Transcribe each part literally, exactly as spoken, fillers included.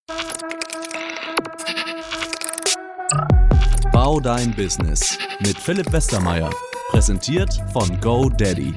Bau dein Business mit Philipp Westermeier. Präsentiert von GoDaddy.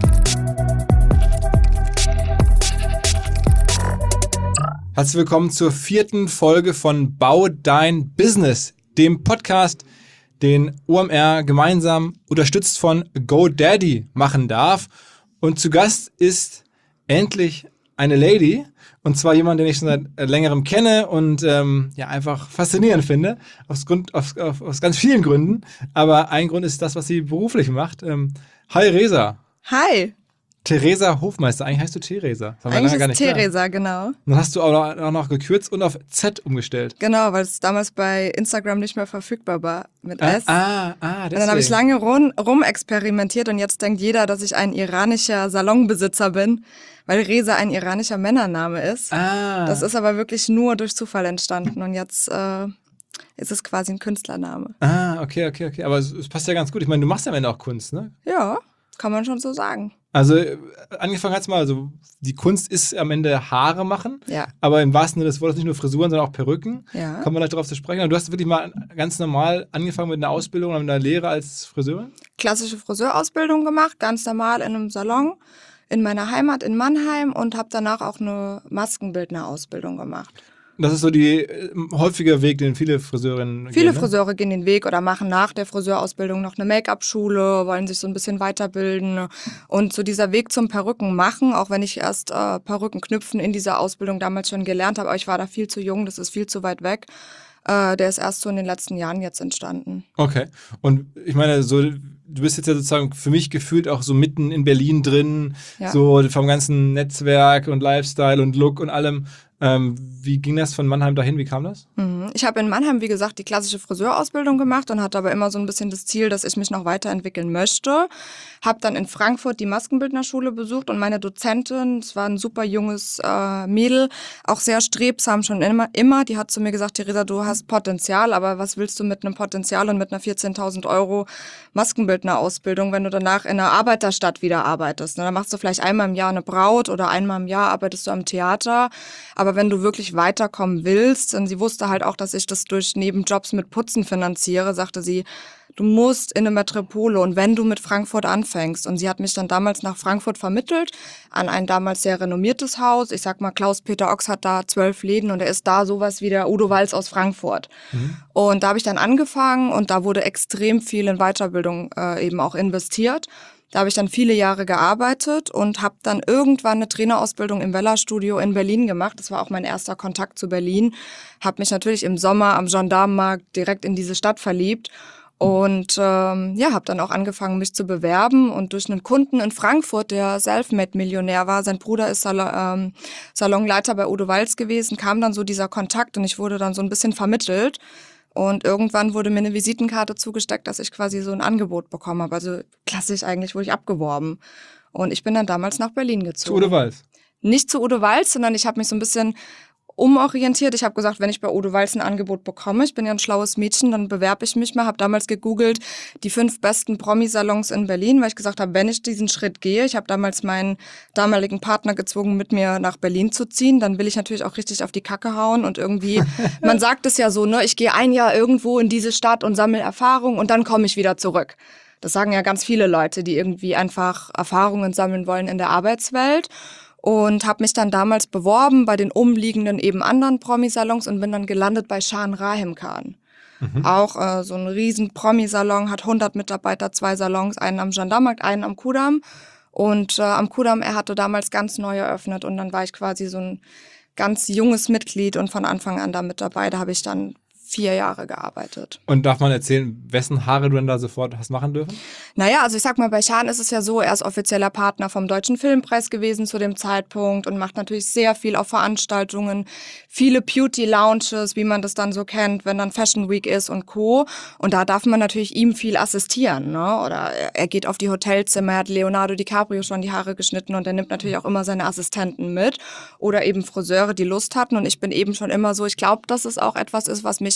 Herzlich willkommen zur vierten Folge von Bau dein Business, dem Podcast, den O M R gemeinsam unterstützt von GoDaddy machen darf. Und zu Gast ist endlich eine Lady, und zwar jemand, den ich schon seit längerem kenne und ähm, ja einfach faszinierend finde, aus, Grund, aus, aus ganz vielen Gründen. Aber ein Grund ist das, was sie beruflich macht. Ähm, hi Resa. Hi. Theresa Hofmeister, eigentlich heißt du Theresa. Das haben wir Eigentlich lange gar ist nicht Theresa, genau. Dann hast du auch noch, auch noch gekürzt und auf Z umgestellt. Genau, weil es damals bei Instagram nicht mehr verfügbar war mit Ah, S. ah, ah deswegen. Und dann habe ich lange rum, rumexperimentiert und jetzt denkt jeder, dass ich ein iranischer Salonbesitzer bin, weil Resa ein iranischer Männername ist. Ah. Das ist aber wirklich nur durch Zufall entstanden und jetzt äh, ist es quasi ein Künstlername. Ah, okay, okay, okay. Aber es, es passt ja ganz gut. Ich meine, du machst ja am Ende auch Kunst, ne? Ja, kann man schon so sagen. Also äh, angefangen hat's mal, also die Kunst ist am Ende Haare machen, Ja. aber im wahrsten Sinne des Wortes nicht nur Frisuren, sondern auch Perücken. Ja. Kommen wir gleich darauf zu sprechen. Aber du hast wirklich mal ganz normal angefangen mit einer Ausbildung oder mit einer Lehre als Friseurin? Klassische Friseurausbildung gemacht, ganz normal in einem Salon in meiner Heimat in Mannheim und habe danach auch eine Maskenbildnerausbildung gemacht. Das ist so die äh, häufige Weg, den viele Friseurinnen Viele gehen, ne? Friseure gehen den Weg oder machen nach der Friseurausbildung noch eine Make-up-Schule, wollen sich so ein bisschen weiterbilden. Und so dieser Weg zum Perücken machen, auch wenn ich erst äh, Perücken knüpfen in dieser Ausbildung damals schon gelernt habe, aber ich war da viel zu jung, das ist viel zu weit weg. Äh, der ist erst so in den letzten Jahren jetzt entstanden. Okay. Und ich meine, so, du bist jetzt ja sozusagen für mich gefühlt auch so mitten in Berlin drin, Ja. so vom ganzen Netzwerk und Lifestyle und Look und allem. Ähm, wie ging das von Mannheim dahin? Wie kam das? Mhm. Ich habe in Mannheim, wie gesagt, die klassische Friseurausbildung gemacht und hatte aber immer so ein bisschen das Ziel, dass ich mich noch weiterentwickeln möchte. Habe dann in Frankfurt die Maskenbildnerschule besucht und meine Dozentin, es war ein super junges äh, Mädel, auch sehr strebsam schon immer, immer, die hat zu mir gesagt, Theresa, du hast Potenzial, aber was willst du mit einem Potenzial und mit einer vierzehntausend Euro Maskenbildnerausbildung, wenn du danach in einer Arbeiterstadt wieder arbeitest? Ne? Dann machst du vielleicht einmal im Jahr eine Braut oder einmal im Jahr arbeitest du am Theater, aber wenn du wirklich weiterkommen willst, und sie wusste halt auch, dass ich das durch Nebenjobs mit Putzen finanziere, sagte sie, du musst in eine Metropole und wenn du mit Frankfurt anfängst. Und sie hat mich dann damals nach Frankfurt vermittelt, an ein damals sehr renommiertes Haus. Ich sag mal, Klaus-Peter Ochs hat da zwölf Läden und er ist da sowas wie der Udo Walz aus Frankfurt. Mhm. Und da habe ich dann angefangen und da wurde extrem viel in Weiterbildung äh, eben auch investiert. Da habe ich dann viele Jahre gearbeitet und habe dann irgendwann eine Trainerausbildung im Wella-Studio in Berlin gemacht. Das war auch mein erster Kontakt zu Berlin. Habe mich natürlich im Sommer am Gendarmenmarkt direkt in diese Stadt verliebt. Und ähm, ja, habe dann auch angefangen, mich zu bewerben. Und durch einen Kunden in Frankfurt, der Selfmade-Millionär war, sein Bruder ist Sal- ähm, Salonleiter bei Udo Walz gewesen, kam dann so dieser Kontakt und ich wurde dann so ein bisschen vermittelt. Und irgendwann wurde mir eine Visitenkarte zugesteckt, dass ich quasi so ein Angebot bekommen habe. Also klassisch eigentlich wurde ich abgeworben. Und ich bin dann damals nach Berlin gezogen. Zu Udo Walz? Nicht zu Udo Walz, sondern ich habe mich so ein bisschen umorientiert. Ich habe gesagt, wenn ich bei Udo Walz ein Angebot bekomme, ich bin ja ein schlaues Mädchen, dann bewerbe ich mich mal. Habe damals gegoogelt, die fünf besten Promi-Salons in Berlin, weil ich gesagt habe, wenn ich diesen Schritt gehe, ich habe damals meinen damaligen Partner gezwungen, mit mir nach Berlin zu ziehen, dann will ich natürlich auch richtig auf die Kacke hauen und irgendwie, man sagt es ja so, ne, ich gehe ein Jahr irgendwo in diese Stadt und sammle Erfahrung und dann komme ich wieder zurück. Das sagen ja ganz viele Leute, die irgendwie einfach Erfahrungen sammeln wollen in der Arbeitswelt. Und habe mich dann damals beworben bei den umliegenden eben anderen Promi-Salons und bin dann gelandet bei Shahan Rahim Khan. Mhm. Auch äh, so ein riesen Promi-Salon, hat hundert Mitarbeiter, zwei Salons, einen am Gendarmenmarkt, einen am Kudamm. Und äh, am Kudamm, er hatte damals ganz neu eröffnet und dann war ich quasi so ein ganz junges Mitglied und von Anfang an da mit dabei. Da habe ich dann vier Jahre gearbeitet. Und darf man erzählen, wessen Haare du denn da sofort hast machen dürfen? Naja, also ich sag mal, bei Shahan ist es ja so, er ist offizieller Partner vom Deutschen Filmpreis gewesen zu dem Zeitpunkt und macht natürlich sehr viel auf Veranstaltungen, viele Beauty-Lounges, wie man das dann so kennt, wenn dann Fashion Week ist und Co. Und da darf man natürlich ihm viel assistieren, ne? Oder er geht auf die Hotelzimmer, er hat Leonardo DiCaprio schon die Haare geschnitten und er nimmt natürlich auch immer seine Assistenten mit oder eben Friseure, die Lust hatten. Und ich bin eben schon immer so, ich glaube, dass es auch etwas ist, was mich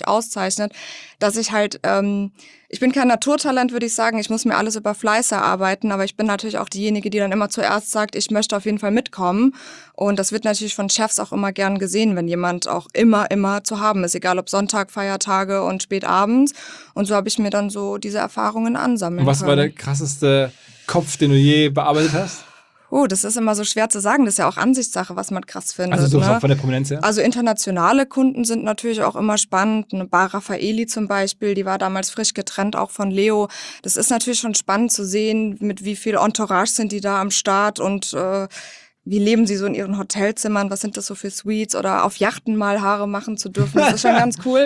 mich auszeichnet, dass ich halt, ähm, ich bin kein Naturtalent, würde ich sagen, ich muss mir alles über Fleiß erarbeiten, aber ich bin natürlich auch diejenige, die dann immer zuerst sagt, ich möchte auf jeden Fall mitkommen. Und das wird natürlich von Chefs auch immer gern gesehen, wenn jemand auch immer, immer zu haben ist, egal ob Sonntag, Feiertage und spät abends. Und so habe ich mir dann so diese Erfahrungen ansammeln Und was können. war der krasseste Kopf, den du je bearbeitet hast? Oh, das ist immer so schwer zu sagen. Das ist ja auch Ansichtssache, was man krass findet. Also so ne? von der Prominenz her? Also internationale Kunden sind natürlich auch immer spannend. Eine Bar Raffaeli zum Beispiel, die war damals frisch getrennt, auch von Leo. Das ist natürlich schon spannend zu sehen, mit wie viel Entourage sind die da am Start und äh, wie leben sie so in ihren Hotelzimmern, was sind das so für Suites oder auf Yachten mal Haare machen zu dürfen. Das ist schon ganz cool.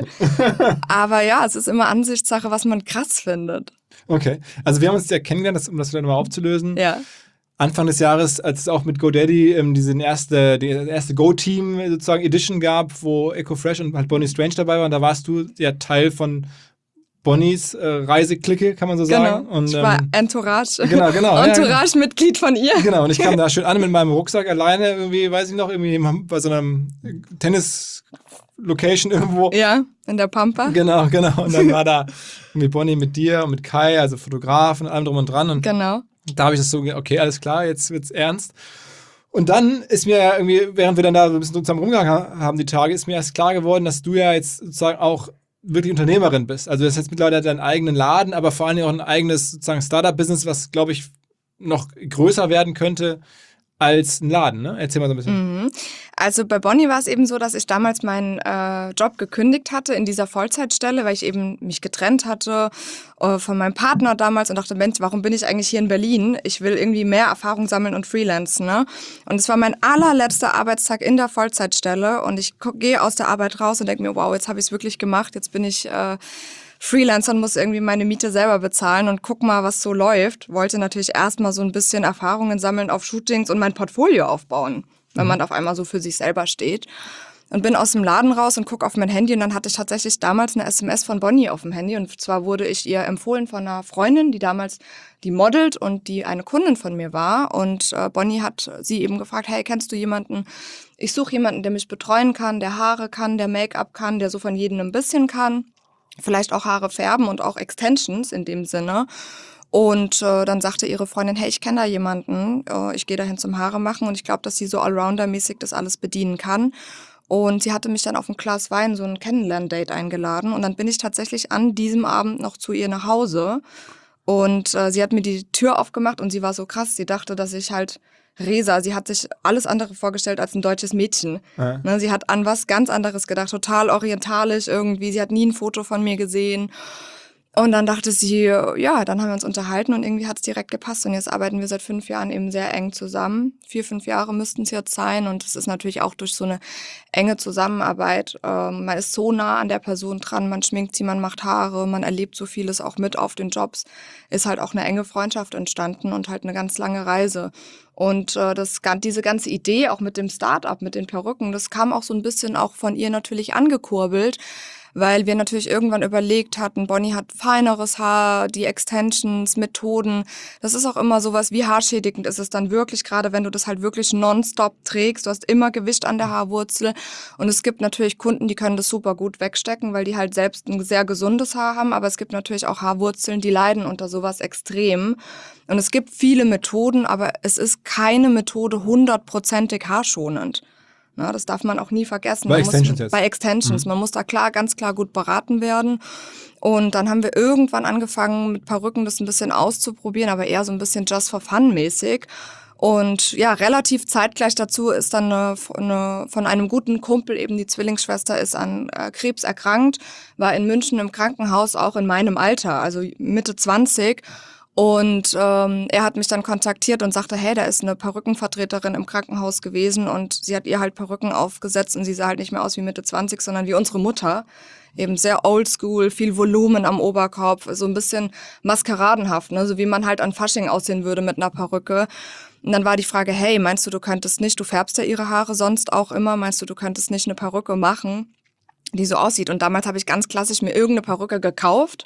Aber ja, es ist immer Ansichtssache, was man krass findet. Okay, also wir haben uns ja kennengelernt, das, um das vielleicht nochmal aufzulösen. Ja. Anfang des Jahres, als es auch mit GoDaddy ähm, diese erste, die erste Go-Team sozusagen Edition gab, wo Ecofresh und halt Bonnie Strange dabei waren, da warst du ja Teil von Bonnies äh, Reiseklicke, kann man so sagen. Genau, Und, ich war ähm, Entourage, genau, genau, Entourage-Mitglied von ihr. Genau, und ich kam da schön an mit meinem Rucksack alleine, irgendwie, weiß ich noch, irgendwie bei so einem Tennis-Location irgendwo. Ja, in der Pampa. Genau, genau. Und dann war da irgendwie Bonnie mit dir und mit Kai, also Fotograf und allem drum und dran. Und Genau. da habe ich das so, okay, alles klar, jetzt wird's ernst. Und dann ist mir ja irgendwie, während wir dann da so ein bisschen zusammen rumgegangen haben, die Tage, ist mir erst klar geworden, dass du ja jetzt sozusagen auch wirklich Unternehmerin bist. Also du hast jetzt mittlerweile deinen eigenen Laden, aber vor allem auch ein eigenes sozusagen Startup-Business, was, glaube ich, noch größer werden könnte als ein Laden, ne? Erzähl mal so ein bisschen. Mhm. Also bei Bonnie war es eben so, dass ich damals meinen äh, Job gekündigt hatte in dieser Vollzeitstelle, weil ich eben mich getrennt hatte äh, von meinem Partner damals und dachte, Mensch, warum bin ich eigentlich hier in Berlin? Ich will irgendwie mehr Erfahrung sammeln und freelancen, ne? Und es war mein allerletzter Arbeitstag in der Vollzeitstelle und ich gehe aus der Arbeit raus und denke mir, wow, jetzt habe ich es wirklich gemacht, jetzt bin ich äh, Freelancer und muss irgendwie meine Miete selber bezahlen und guck mal, was so läuft. Wollte natürlich erstmal so ein bisschen Erfahrungen sammeln auf Shootings und mein Portfolio aufbauen, wenn mhm. man auf einmal so für sich selber steht. Und bin aus dem Laden raus und guck auf mein Handy und dann hatte ich tatsächlich damals eine S M S von Bonnie auf dem Handy und zwar wurde ich ihr empfohlen von einer Freundin, die damals die modelt und die eine Kundin von mir war und äh, Bonnie hat sie eben gefragt, hey, kennst du jemanden? Ich suche jemanden, der mich betreuen kann, der Haare kann, der Make-up kann, der so von jedem ein bisschen kann. Vielleicht auch Haare färben und auch Extensions in dem Sinne. Und äh, dann sagte ihre Freundin, hey, ich kenne da jemanden, äh, ich gehe dahin zum Haare machen und ich glaube, dass sie so Allrounder-mäßig das alles bedienen kann. Und sie hatte mich dann auf ein Glas Wein, so ein Kennenlern-Date eingeladen und dann bin ich tatsächlich an diesem Abend noch zu ihr nach Hause und äh, sie hat mir die Tür aufgemacht und sie war so krass, sie dachte, dass ich halt Resa, sie hat sich alles andere vorgestellt als ein deutsches Mädchen. Ja. Ne, sie hat an was ganz anderes gedacht, total orientalisch irgendwie. Sie hat nie ein Foto von mir gesehen. Und dann dachte sie, ja, dann haben wir uns unterhalten und irgendwie hat es direkt gepasst. Und jetzt arbeiten wir seit fünf Jahren eben sehr eng zusammen. Vier, fünf Jahre müssten es jetzt sein. Und es ist natürlich auch durch so eine enge Zusammenarbeit. Ähm, man ist so nah an der Person dran, man schminkt sie, man macht Haare, man erlebt so vieles auch mit auf den Jobs. Ist halt auch eine enge Freundschaft entstanden und halt eine ganz lange Reise. Und äh, das, diese ganze Idee auch mit dem Start-up, mit den Perücken, das kam auch so ein bisschen auch von ihr natürlich angekurbelt, weil wir natürlich irgendwann überlegt hatten, Bonnie hat feineres Haar, die Extensions, Methoden. Das ist auch immer sowas, wie haarschädigend ist es dann wirklich, gerade wenn du das halt wirklich nonstop trägst. Du hast immer Gewicht an der Haarwurzel. Und es gibt natürlich Kunden, die können das super gut wegstecken, weil die halt selbst ein sehr gesundes Haar haben. Aber es gibt natürlich auch Haarwurzeln, die leiden unter sowas extrem. Und es gibt viele Methoden, aber es ist keine Methode hundertprozentig haarschonend. Na, das darf man auch nie vergessen. Bei man Extensions muss, jetzt? Bei Extensions. Mhm. Man muss da klar, ganz klar gut beraten werden. Und dann haben wir irgendwann angefangen, mit Perücken das ein bisschen auszuprobieren, aber eher so ein bisschen just for fun mäßig. Und ja, relativ zeitgleich dazu ist dann eine, eine, von einem guten Kumpel, eben die Zwillingsschwester, ist an äh, Krebs erkrankt, war in München im Krankenhaus, auch in meinem Alter, also Mitte zwanzig. Und ähm, er hat mich dann kontaktiert und sagte, hey, da ist eine Perückenvertreterin im Krankenhaus gewesen und sie hat ihr halt Perücken aufgesetzt und sie sah halt nicht mehr aus wie Mitte zwanzig, sondern wie unsere Mutter. Eben sehr oldschool, viel Volumen am Oberkopf, so ein bisschen maskeradenhaft, ne? So wie man halt an Fasching aussehen würde mit einer Perücke. Und dann war die Frage, hey, meinst du, du könntest nicht, du färbst ja ihre Haare sonst auch immer, meinst du, du könntest nicht eine Perücke machen, die so aussieht? Und damals habe ich ganz klassisch mir irgendeine Perücke gekauft,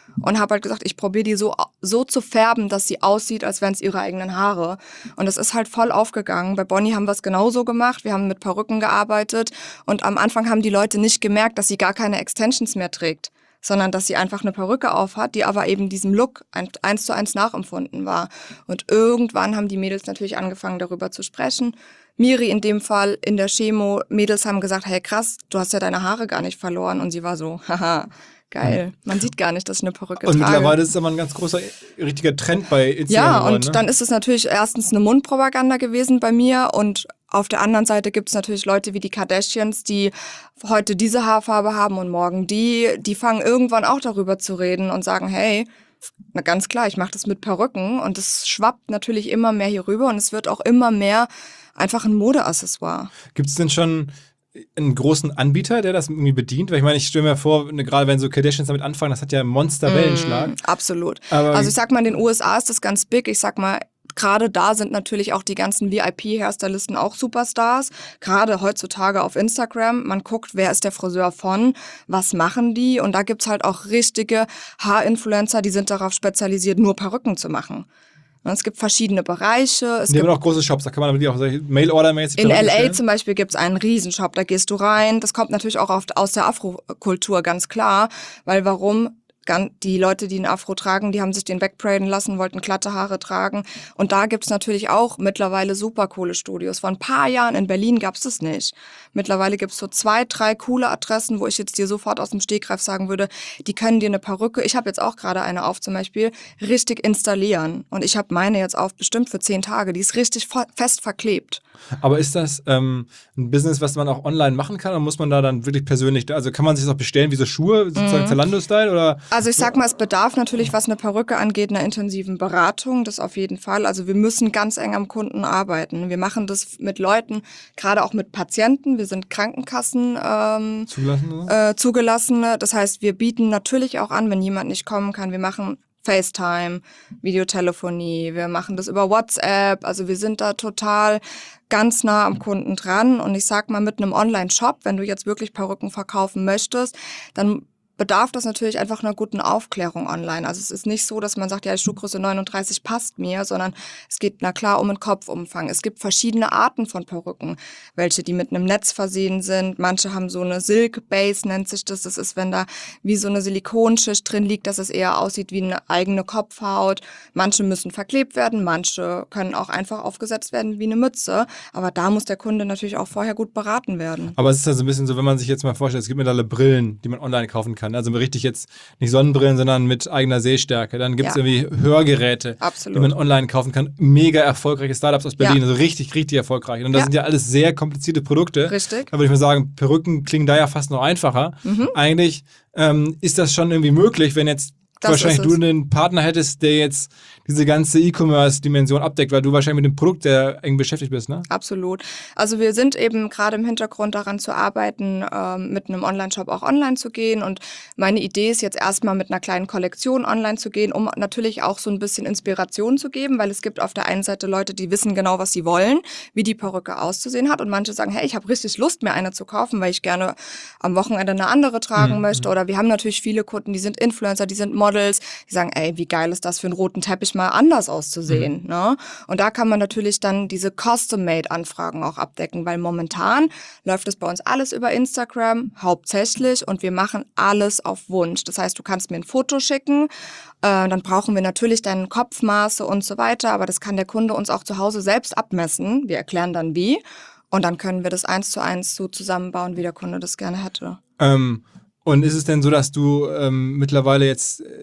und habe halt gesagt, ich probiere die so, so zu färben, dass sie aussieht, als wären es ihre eigenen Haare. Und das ist halt voll aufgegangen. Bei Bonnie haben wir es genauso gemacht. Wir haben mit Perücken gearbeitet und am Anfang haben die Leute nicht gemerkt, dass sie gar keine Extensions mehr trägt, sondern dass sie einfach eine Perücke aufhat, die aber eben diesem Look eins zu eins nachempfunden war. Und irgendwann haben die Mädels natürlich angefangen, darüber zu sprechen. Miri in dem Fall in der Chemo, Mädels haben gesagt, hey krass, du hast ja deine Haare gar nicht verloren. Und sie war so, haha, geil. Man sieht gar nicht, dass ich eine Perücke und trage. Und mittlerweile ist es aber ein ganz großer, richtiger Trend bei Instagram Ja, geworden, und ne? dann ist es natürlich erstens eine Mundpropaganda gewesen bei mir und auf der anderen Seite gibt es natürlich Leute wie die Kardashians, die heute diese Haarfarbe haben und morgen die. Die fangen irgendwann auch darüber zu reden und sagen, hey, na ganz klar, ich mache das mit Perücken. Und es schwappt natürlich immer mehr hier rüber und es wird auch immer mehr einfach ein Modeaccessoire. Gibt es denn schon einen großen Anbieter, der das irgendwie bedient? Weil ich meine, ich stelle mir vor, ne, gerade wenn so Kardashians damit anfangen, das hat ja einen Monster-Wellenschlag. Mm, absolut. Aber also ich sag mal, in den U S A ist das ganz big. Ich sag mal, gerade da sind natürlich auch die ganzen V I P-Hairstylisten auch Superstars. Gerade heutzutage auf Instagram. Man guckt, wer ist der Friseur von, was machen die? Und da gibt's halt auch richtige Haarinfluencer, die sind darauf spezialisiert, nur Perücken zu machen. Und es gibt verschiedene Bereiche. Es die gibt haben auch große Shops, da kann man damit auch Mail-Order-mäßig in Perücken L A bestellen. zum Beispiel gibt's einen Riesenshop, da gehst du rein. Das kommt natürlich auch oft aus der Afrokultur, ganz klar. Weil warum? Die Leute, die einen Afro tragen, die haben sich den wegbraiden lassen, wollten glatte Haare tragen. Und da gibt's natürlich auch mittlerweile super coole Studios. Vor ein paar Jahren in Berlin gab's das nicht. Mittlerweile gibt's so zwei, drei coole Adressen, wo ich jetzt dir sofort aus dem Stegreif sagen würde, die können dir eine Perücke, ich habe jetzt auch gerade eine auf zum Beispiel, richtig installieren. Und ich habe meine jetzt auf bestimmt für zehn Tage. Die ist richtig fest verklebt. Aber ist das ähm, ein Business, was man auch online machen kann? Oder muss man da dann wirklich persönlich, also kann man sich das auch bestellen wie so Schuhe, sozusagen mhm. Zalando-Style? Oder? Also ich sag mal, es bedarf natürlich, was eine Perücke angeht, einer intensiven Beratung, das auf jeden Fall. Also wir müssen ganz eng am Kunden arbeiten. Wir machen das mit Leuten, gerade auch mit Patienten. Wir sind Krankenkassen ähm, zugelassen, äh, zugelassene. Das heißt, wir bieten natürlich auch an, wenn jemand nicht kommen kann. Wir machen FaceTime, Videotelefonie, wir machen das über WhatsApp. Also wir sind da total ganz nah am Kunden dran. Und ich sag mal, mit einem Online-Shop, wenn du jetzt wirklich Perücken verkaufen möchtest, dann bedarf das natürlich einfach einer guten Aufklärung online. Also es ist nicht so, dass man sagt, ja, die Schuhgröße neununddreißig passt mir, sondern es geht, na klar, um den Kopfumfang. Es gibt verschiedene Arten von Perücken, welche die mit einem Netz versehen sind. Manche haben so eine Silk Base, nennt sich das. Das ist, wenn da wie so eine Silikonschicht drin liegt, dass es eher aussieht wie eine eigene Kopfhaut. Manche müssen verklebt werden, manche können auch einfach aufgesetzt werden wie eine Mütze. Aber da muss der Kunde natürlich auch vorher gut beraten werden. Aber es ist ja so ein bisschen so, wenn man sich jetzt mal vorstellt, es gibt mittlerweile Brillen, die man online kaufen kann. Also richtig jetzt nicht Sonnenbrillen, sondern mit eigener Sehstärke. Dann gibt es Ja. irgendwie Hörgeräte, Absolut. die man online kaufen kann. Mega erfolgreiche Startups aus Berlin, Ja. also richtig, richtig erfolgreich. Und das Ja. sind ja alles sehr komplizierte Produkte. Richtig. Da würde ich mal sagen, Perücken klingen da ja fast noch einfacher. Mhm. Eigentlich ähm, ist das schon irgendwie möglich, wenn jetzt Das wahrscheinlich ist du es. einen Partner hättest, der jetzt diese ganze E-Commerce-Dimension abdeckt, weil du wahrscheinlich mit dem Produkt sehr eng beschäftigt bist, ne? Absolut. Also wir sind eben gerade im Hintergrund daran zu arbeiten, ähm, mit einem Online-Shop auch online zu gehen. Und meine Idee ist jetzt erstmal mit einer kleinen Kollektion online zu gehen, um natürlich auch so ein bisschen Inspiration zu geben, weil es gibt auf der einen Seite Leute, die wissen genau, was sie wollen, wie die Perücke auszusehen hat. Und manche sagen, hey, ich habe richtig Lust, mir eine zu kaufen, weil ich gerne am Wochenende eine andere tragen Mhm. möchte. Oder wir haben natürlich viele Kunden, die sind Influencer, die sind Models, die sagen, ey, wie geil ist das für einen roten Teppich mal anders auszusehen. Mhm. Ne? Und da kann man natürlich dann diese Custom-Made-Anfragen auch abdecken, weil momentan läuft es bei uns alles über Instagram, hauptsächlich, und wir machen alles auf Wunsch. Das heißt, du kannst mir ein Foto schicken, äh, dann brauchen wir natürlich deine Kopfmaße und so weiter, aber das kann der Kunde uns auch zu Hause selbst abmessen. Wir erklären dann wie und dann können wir das eins zu eins so zusammenbauen, wie der Kunde das gerne hätte. Ähm, und ist es denn so, dass du ähm, mittlerweile jetzt äh,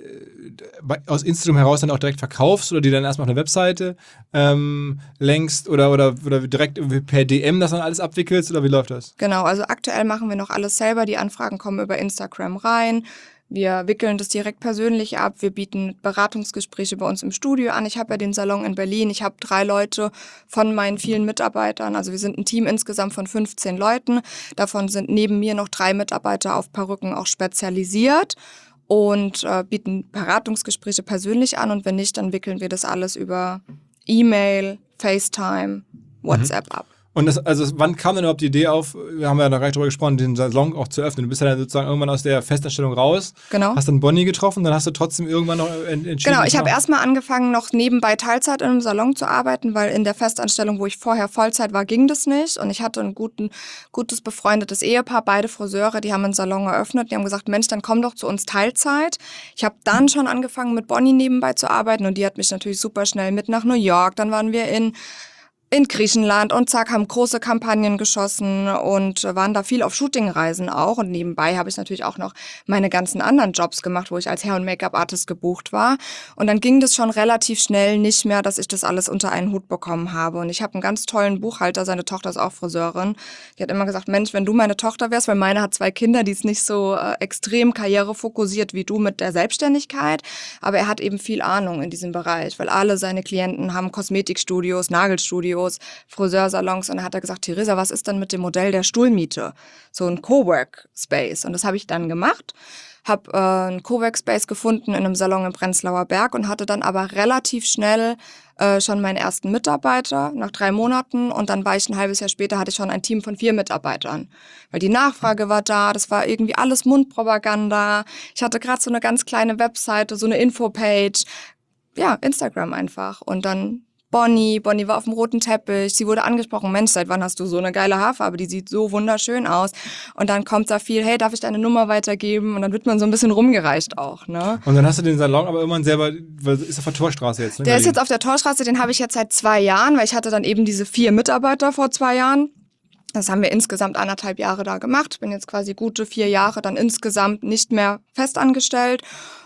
aus Instagram heraus dann auch direkt verkaufst oder die dann erstmal auf eine Webseite ähm, lenkst oder, oder, oder direkt irgendwie per D M das dann alles abwickelst oder wie läuft das? Genau, also aktuell machen wir noch alles selber. Die Anfragen kommen über Instagram rein. Wir wickeln das direkt persönlich ab. Wir bieten Beratungsgespräche bei uns im Studio an. Ich habe ja den Salon in Berlin. Ich habe drei Leute von meinen vielen Mitarbeitern. Also wir sind ein Team insgesamt von fünfzehn Leuten. Davon sind neben mir noch drei Mitarbeiter auf Perücken auch spezialisiert und äh, bieten Beratungsgespräche persönlich an. Und wenn nicht, dann wickeln wir das alles über E-Mail, FaceTime, WhatsApp mhm. ab. Und das, also wann kam denn überhaupt die Idee auf, wir haben ja noch gar nicht drüber gesprochen, den Salon auch zu öffnen? Du bist ja dann sozusagen irgendwann aus der Festanstellung raus, Genau. hast dann Bonnie getroffen, dann hast du trotzdem irgendwann noch entschieden. Genau, ich habe erstmal angefangen, noch nebenbei Teilzeit in einem Salon zu arbeiten, weil in der Festanstellung, wo ich vorher Vollzeit war, ging das nicht. Und ich hatte ein guten, gutes befreundetes Ehepaar, beide Friseure, die haben einen Salon eröffnet. Die haben gesagt, Mensch, dann komm doch zu uns Teilzeit. Ich habe dann schon angefangen, mit Bonnie nebenbei zu arbeiten und die hat mich natürlich super schnell mit nach New York. Dann waren wir in in Griechenland und zack, haben große Kampagnen geschossen und waren da viel auf Shootingreisen auch. Und nebenbei habe ich natürlich auch noch meine ganzen anderen Jobs gemacht, wo ich als Hair- und Make-up-Artist gebucht war. Und dann ging das schon relativ schnell nicht mehr, dass ich das alles unter einen Hut bekommen habe. Und ich habe einen ganz tollen Buchhalter, seine Tochter ist auch Friseurin. Die hat immer gesagt, Mensch, wenn du meine Tochter wärst, weil meine hat zwei Kinder, die ist nicht so äh, extrem karrierefokussiert wie du mit der Selbstständigkeit. Aber er hat eben viel Ahnung in diesem Bereich, weil alle seine Klienten haben Kosmetikstudios, Nagelstudios, Friseursalons und dann hat er gesagt, Theresa, was ist denn mit dem Modell der Stuhlmiete? So ein Cowork-Space und das habe ich dann gemacht, habe äh, einen Cowork-Space gefunden in einem Salon im Prenzlauer Berg und hatte dann aber relativ schnell äh, schon meinen ersten Mitarbeiter nach drei Monaten und dann war ich ein halbes Jahr später, hatte ich schon ein Team von vier Mitarbeitern, weil die Nachfrage war da, das war irgendwie alles Mundpropaganda, ich hatte gerade so eine ganz kleine Webseite, so eine Infopage, ja, Instagram einfach und dann Bonnie, Bonnie war auf dem roten Teppich, sie wurde angesprochen, Mensch, seit wann hast du so eine geile Haarfarbe, die sieht so wunderschön aus. Und dann kommt da viel, hey, darf ich deine Nummer weitergeben? Und dann wird man so ein bisschen rumgereicht auch, ne? Und dann hast du den Salon aber irgendwann selber, ist auf der Torstraße jetzt, ne? Der ist jetzt auf der Torstraße, den habe ich jetzt seit zwei Jahren, weil ich hatte dann eben diese vier Mitarbeiter vor zwei Jahren. Das haben wir insgesamt anderthalb Jahre da gemacht. Bin jetzt quasi gute vier Jahre dann insgesamt nicht mehr festangestellt.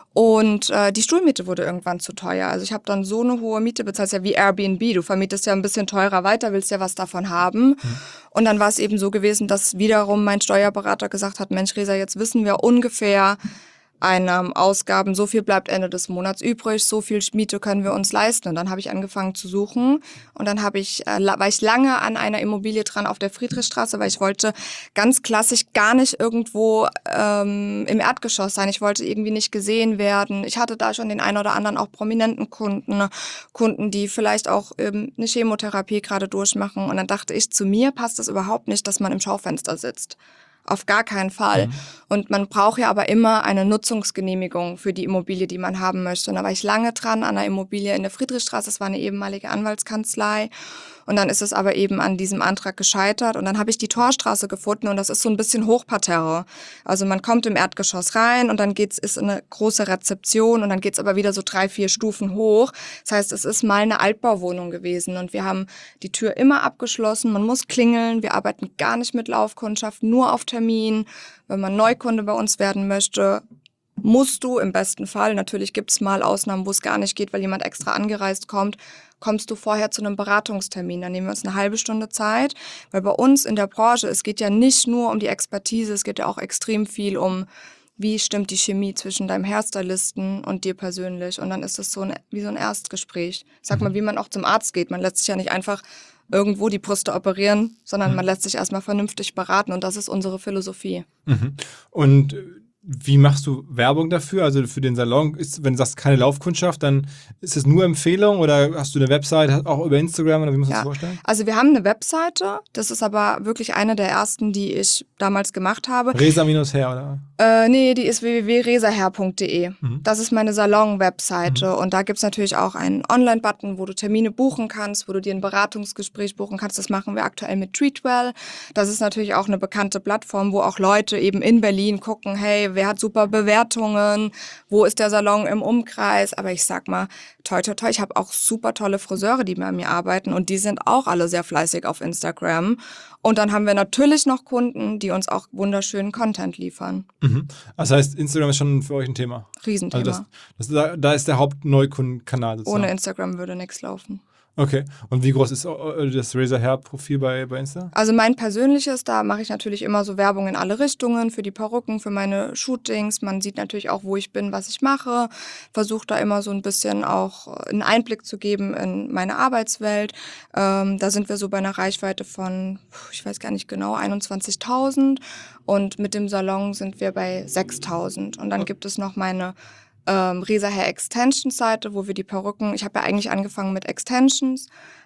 Und äh, die Stuhlmiete wurde irgendwann zu teuer. Also ich habe dann so eine hohe Miete bezahlt, ja wie Airbnb. Du vermietest ja ein bisschen teurer weiter, willst ja was davon haben. Mhm. Und dann war es eben so gewesen, dass wiederum mein Steuerberater gesagt hat, Mensch, Resa, jetzt wissen wir ungefähr Einnahmen, Ausgaben, so viel bleibt Ende des Monats übrig, so viel Miete können wir uns leisten. Und dann habe ich angefangen zu suchen und dann habe ich, äh, war ich lange an einer Immobilie dran auf der Friedrichstraße, weil ich wollte ganz klassisch gar nicht irgendwo ähm, im Erdgeschoss sein. Ich wollte irgendwie nicht gesehen werden. Ich hatte da schon den einen oder anderen auch prominenten Kunden, Kunden, die vielleicht auch ähm, eine Chemotherapie gerade durchmachen. Und dann dachte ich, zu mir passt es überhaupt nicht, dass man im Schaufenster sitzt. Auf gar keinen Fall. Mhm. Und man braucht ja aber immer eine Nutzungsgenehmigung für die Immobilie, die man haben möchte. Und da war ich lange dran an einer Immobilie in der Friedrichstraße. Das war eine ehemalige Anwaltskanzlei. Und dann ist es aber eben an diesem Antrag gescheitert. Und dann habe ich die Torstraße gefunden und das ist so ein bisschen Hochparterre. Also man kommt im Erdgeschoss rein und dann geht's, ist eine große Rezeption und dann geht's aber wieder so drei, vier Stufen hoch. Das heißt, es ist mal eine Altbauwohnung gewesen und wir haben die Tür immer abgeschlossen. Man muss klingeln. Wir arbeiten gar nicht mit Laufkundschaft, nur auf Termin. Wenn man Neukunde bei uns werden möchte, musst du im besten Fall, natürlich gibt's mal Ausnahmen, wo es gar nicht geht, weil jemand extra angereist kommt, kommst du vorher zu einem Beratungstermin. Dann nehmen wir uns eine halbe Stunde Zeit, weil bei uns in der Branche, es geht ja nicht nur um die Expertise, es geht ja auch extrem viel um, wie stimmt die Chemie zwischen deinem Hairstylisten und dir persönlich. Und dann ist das so ein, wie so ein Erstgespräch. Ich sag mal, wie man auch zum Arzt geht. Man lässt sich ja nicht einfach irgendwo die Brüste operieren, sondern mhm. man lässt sich erstmal vernünftig beraten und das ist unsere Philosophie. Mhm. Und wie machst du Werbung dafür? Also für den Salon, ist, wenn du sagst, keine Laufkundschaft, dann ist es nur Empfehlung oder hast du eine Website, auch über Instagram oder wie musst du ja. das vorstellen? Also wir haben eine Webseite, das ist aber wirklich eine der ersten, die ich damals gemacht habe. Resa-Hair, oder? Äh, nee, die ist w w w punkt resahair punkt d e. Mhm. Das ist meine Salon-Webseite Mhm. und da gibt's natürlich auch einen Online-Button, wo du Termine buchen kannst, wo du dir ein Beratungsgespräch buchen kannst. Das machen wir aktuell mit Treatwell. Das ist natürlich auch eine bekannte Plattform, wo auch Leute eben in Berlin gucken, hey, wer hat super Bewertungen, wo ist der Salon im Umkreis? Aber ich sag mal, toi, toi, toi, ich habe auch super tolle Friseure, die bei mir arbeiten und die sind auch alle sehr fleißig auf Instagram. Und dann haben wir natürlich noch Kunden, die uns auch wunderschönen Content liefern. Mhm. Das heißt, Instagram ist schon für euch ein Thema? Riesenthema. Also das, das, da ist der Hauptneukundenkanal sozusagen. Ohne Instagram würde nichts laufen. Okay. Und wie groß ist das Resa-Hair-Profil bei, bei Insta? Also mein persönliches, da mache ich natürlich immer so Werbung in alle Richtungen, für die Perücken, für meine Shootings. Man sieht natürlich auch, wo ich bin, was ich mache. Versuche da immer so ein bisschen auch einen Einblick zu geben in meine Arbeitswelt. Ähm, da sind wir so bei einer Reichweite von, ich weiß gar nicht genau, einundzwanzigtausend. Und mit dem Salon sind wir bei sechstausend. Und dann gibt es noch meine Ähm, Resa Hair Extensions Seite, wo wir die Perücken, ich habe ja eigentlich angefangen mit Extensions,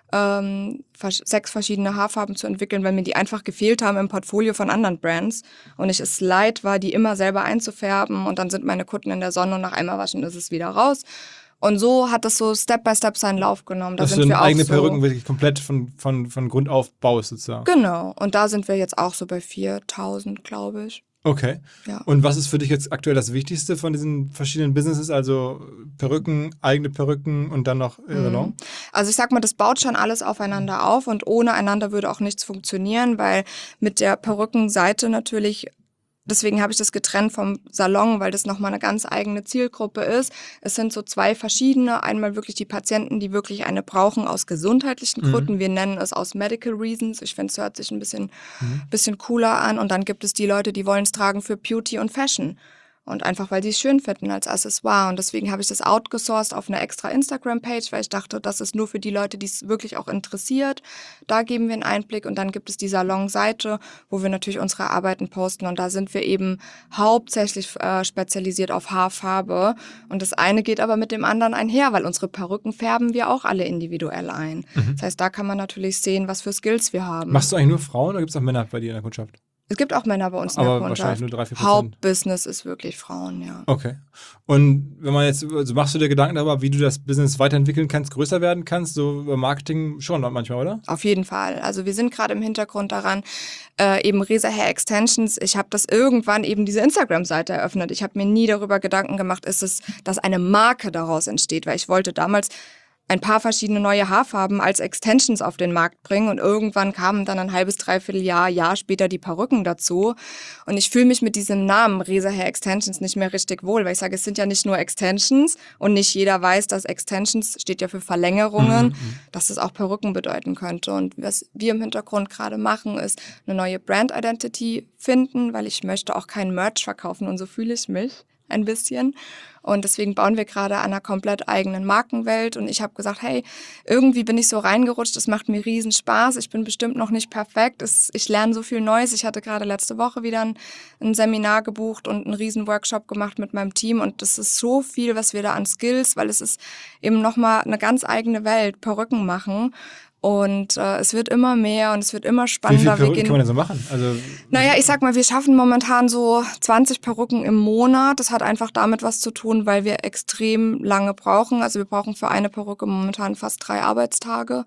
ähm, vers- sechs verschiedene Haarfarben zu entwickeln, weil mir die einfach gefehlt haben im Portfolio von anderen Brands. Und ich es leid war, die immer selber einzufärben. Und dann sind meine Kunden in der Sonne und nach einmal waschen ist es wieder raus. Und so hat das so Step by Step seinen Lauf genommen. Da Dass sind du wir auch eigene so, Perücken wirklich komplett von, von, von Grund auf baust sozusagen. Genau. Und da sind wir jetzt auch so bei viertausend, glaube ich. Okay. Ja. Und was ist für dich jetzt aktuell das Wichtigste von diesen verschiedenen Businesses? Also Perücken, eigene Perücken und dann noch äh, Salon? Also ich sag mal, das baut schon alles aufeinander auf und ohne einander würde auch nichts funktionieren, weil mit der Perückenseite natürlich, deswegen habe ich das getrennt vom Salon, weil das nochmal eine ganz eigene Zielgruppe ist. Es sind so zwei verschiedene. Einmal wirklich die Patienten, die wirklich eine brauchen aus gesundheitlichen Gründen. Mhm. Wir nennen es aus Medical Reasons. Ich finde, es hört sich ein bisschen, mhm. bisschen cooler an. Und dann gibt es die Leute, die wollen es tragen für Beauty und Fashion. Und einfach, weil sie es schön finden als Accessoire. Und deswegen habe ich das outgesourced auf eine extra Instagram-Page, weil ich dachte, das ist nur für die Leute, die es wirklich auch interessiert. Da geben wir einen Einblick. Und dann gibt es die Salon-Seite, wo wir natürlich unsere Arbeiten posten. Und da sind wir eben hauptsächlich äh, spezialisiert auf Haarfarbe. Und das eine geht aber mit dem anderen einher, weil unsere Perücken färben wir auch alle individuell ein. Mhm. Das heißt, da kann man natürlich sehen, was für Skills wir haben. Machst du eigentlich nur Frauen oder gibt es auch Männer bei dir in der Kundschaft? Es gibt auch Männer bei uns in aber der Kundschaft. Wahrscheinlich nur drei, vier Prozent. Hauptbusiness ist wirklich Frauen, ja. Okay. Und wenn man jetzt, also machst du dir Gedanken darüber, wie du das Business weiterentwickeln kannst, größer werden kannst, so über Marketing schon manchmal, oder? Auf jeden Fall. Also wir sind gerade im Hintergrund daran, äh, eben Resa Hair Extensions. Ich habe das irgendwann eben diese Instagram-Seite eröffnet. Ich habe mir nie darüber Gedanken gemacht, ist es, dass eine Marke daraus entsteht, weil ich wollte damals ein paar verschiedene neue Haarfarben als Extensions auf den Markt bringen und irgendwann kamen dann ein halbes, dreiviertel Jahr, Jahr später die Perücken dazu und ich fühle mich mit diesem Namen Resa Hair Extensions nicht mehr richtig wohl, weil ich sage, es sind ja nicht nur Extensions und nicht jeder weiß, dass Extensions steht ja für Verlängerungen, mhm. dass es auch Perücken bedeuten könnte und was wir im Hintergrund gerade machen, ist eine neue Brand Identity finden, weil ich möchte auch kein Merch verkaufen und so fühle ich mich ein bisschen. Und deswegen bauen wir gerade an einer komplett eigenen Markenwelt. Und ich habe gesagt, hey, irgendwie bin ich so reingerutscht, es macht mir riesen Spaß. Ich bin bestimmt noch nicht perfekt. Es, ich lerne so viel Neues. Ich hatte gerade letzte Woche wieder ein, ein Seminar gebucht und einen riesen Workshop gemacht mit meinem Team. Und das ist so viel, was wir da an Skills, weil es ist eben nochmal eine ganz eigene Welt, Perücken machen. Und äh, es wird immer mehr und es wird immer spannender. Wie viele Perücken kann man denn so machen? Also, naja, ich sag mal, wir schaffen momentan so zwanzig Perücken im Monat. Das hat einfach damit was zu tun, weil wir extrem lange brauchen. Also wir brauchen für eine Perücke momentan fast drei Arbeitstage.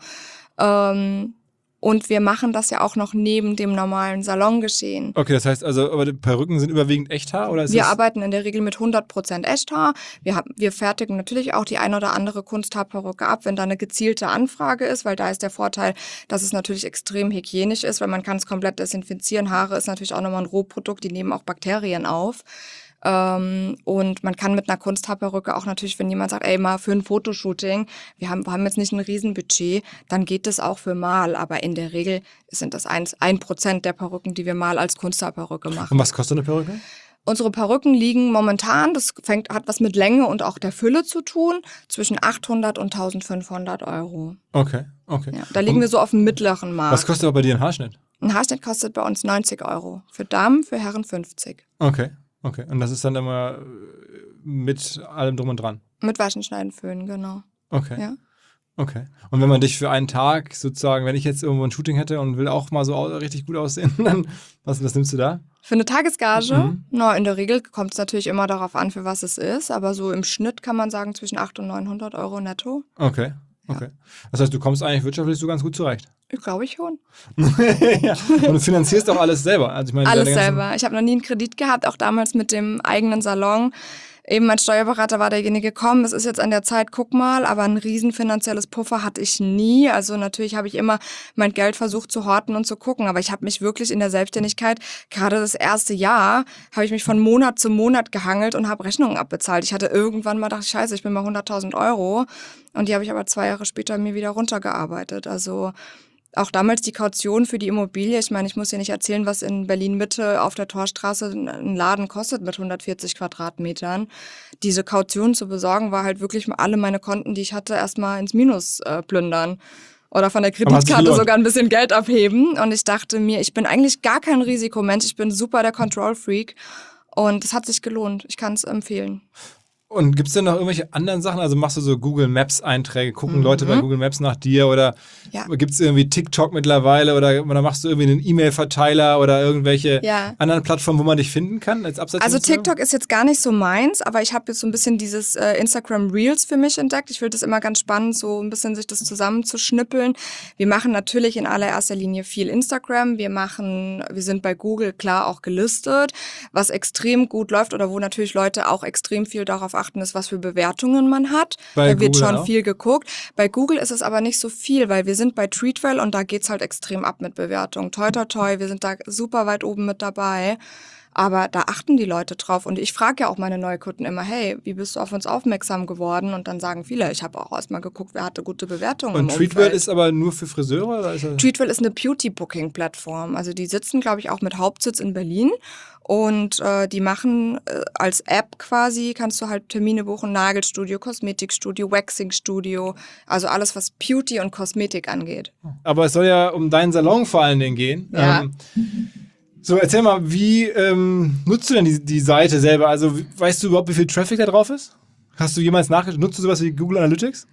Ähm, Und wir machen das ja auch noch neben dem normalen Salongeschehen. Okay, das heißt also, aber die Perücken sind überwiegend Echthaar? Oder ist wir das arbeiten in der Regel mit hundert Prozent Echthaar. Wir, haben, wir fertigen natürlich auch die ein oder andere Kunsthaarperücke ab, wenn da eine gezielte Anfrage ist, weil da ist der Vorteil, dass es natürlich extrem hygienisch ist, weil man kann es komplett desinfizieren. Haare ist natürlich auch nochmal ein Rohprodukt, die nehmen auch Bakterien auf. Ähm, und man kann mit einer Kunsthaarperücke auch natürlich, wenn jemand sagt, ey, mal für ein Fotoshooting, wir haben, wir haben jetzt nicht ein Riesenbudget, dann geht das auch für mal. Aber in der Regel sind das ein Prozent der Perücken, die wir mal als Kunsthaarperücke machen. Und was kostet eine Perücke? Unsere Perücken liegen momentan, das fängt, hat was mit Länge und auch der Fülle zu tun, zwischen achthundert und eintausendfünfhundert Euro. Okay, okay. Ja, da liegen und wir so auf dem mittleren Markt. Was kostet aber bei dir ein Haarschnitt? Ein Haarschnitt kostet bei uns neunzig Euro. Für Damen, für Herren fünfzig. Okay. Okay, und das ist dann immer mit allem drum und dran? Mit Waschen, Schneiden, Föhnen, genau. Okay. Ja. Okay. Und wenn man dich für einen Tag sozusagen, wenn ich jetzt irgendwo ein Shooting hätte und will auch mal so richtig gut aussehen, dann was, was nimmst du da? Für eine Tagesgage? Mhm. Na, in der Regel kommt es natürlich immer darauf an, für was es ist, aber so im Schnitt kann man sagen zwischen achthundert und neunhundert Euro netto. Okay. Okay. Das heißt, du kommst eigentlich wirtschaftlich so ganz gut zurecht. Ich glaube ich schon. Ja. Und du finanzierst auch alles selber. Also ich meine, alles selber. Ich habe noch nie einen Kredit gehabt, auch damals mit dem eigenen Salon. Eben mein Steuerberater war derjenige, komm, es ist jetzt an der Zeit, guck mal, aber ein riesen finanzielles Puffer hatte ich nie. Also natürlich habe ich immer mein Geld versucht zu horten und zu gucken, aber ich habe mich wirklich in der Selbstständigkeit, gerade das erste Jahr, habe ich mich von Monat zu Monat gehangelt und habe Rechnungen abbezahlt. Ich hatte irgendwann mal gedacht, scheiße, ich bin bei hunderttausend Euro und die habe ich aber zwei Jahre später mir wieder runtergearbeitet. Also auch damals die Kaution für die Immobilie. Ich meine, ich muss dir nicht erzählen, was in Berlin-Mitte auf der Torstraße ein Laden kostet mit hundertvierzig Quadratmetern. Diese Kaution zu besorgen, war halt wirklich alle meine Konten, die ich hatte, erstmal ins Minus äh, plündern. Oder von der Kreditkarte sogar ein bisschen Geld abheben. Und ich dachte mir, ich bin eigentlich gar kein Risikomensch. Ich bin super der Control-Freak. Und es hat sich gelohnt. Ich kann es empfehlen. Und gibt es denn noch irgendwelche anderen Sachen? Also machst du so Google Maps Einträge, gucken Mhm. Leute bei Google Maps nach dir oder Ja. gibt es irgendwie TikTok mittlerweile oder, oder machst du irgendwie einen E-Mail-Verteiler oder irgendwelche Ja. anderen Plattformen, wo man dich finden kann als Absatz? Also TikTok ist jetzt gar nicht so meins, aber ich habe jetzt so ein bisschen dieses äh, Instagram Reels für mich entdeckt. Ich finde das immer ganz spannend, so ein bisschen sich das zusammenzuschnippeln. Wir machen natürlich in allererster Linie viel Instagram. Wir machen, wir sind bei Google klar auch gelistet, was extrem gut läuft oder wo natürlich Leute auch extrem viel darauf achten, ist, was für Bewertungen man hat. Bei da wird Google schon auch? viel geguckt. Bei Google ist es aber nicht so viel, weil wir sind bei Treatwell und da geht's halt extrem ab mit Bewertungen. Toi, toi, toi, wir sind da super weit oben mit dabei. Aber da achten die Leute drauf. Und ich frage ja auch meine Neukunden immer, hey, wie bist du auf uns aufmerksam geworden? Und dann sagen viele, ich habe auch erstmal geguckt, wer hatte gute Bewertungen Und im Treatwell Umfeld. ist aber nur für Friseure? Oder ist das Treatwell ist eine Beauty-Booking-Plattform. Also die sitzen, glaube ich, auch mit Hauptsitz in Berlin. Und äh, die machen äh, als App quasi, kannst du halt Termine buchen, Nagelstudio, Kosmetikstudio, Waxingstudio. Also alles, was Beauty und Kosmetik angeht. aber es soll ja um deinen Salon vor allen Dingen gehen. Ja. Ähm, so, erzähl mal, wie ähm, nutzt du denn die, die Seite selber? Also wie- weißt du überhaupt, wie viel Traffic da drauf ist? Hast du jemals nachgeschaut? Nutzt du sowas wie Google Analytics?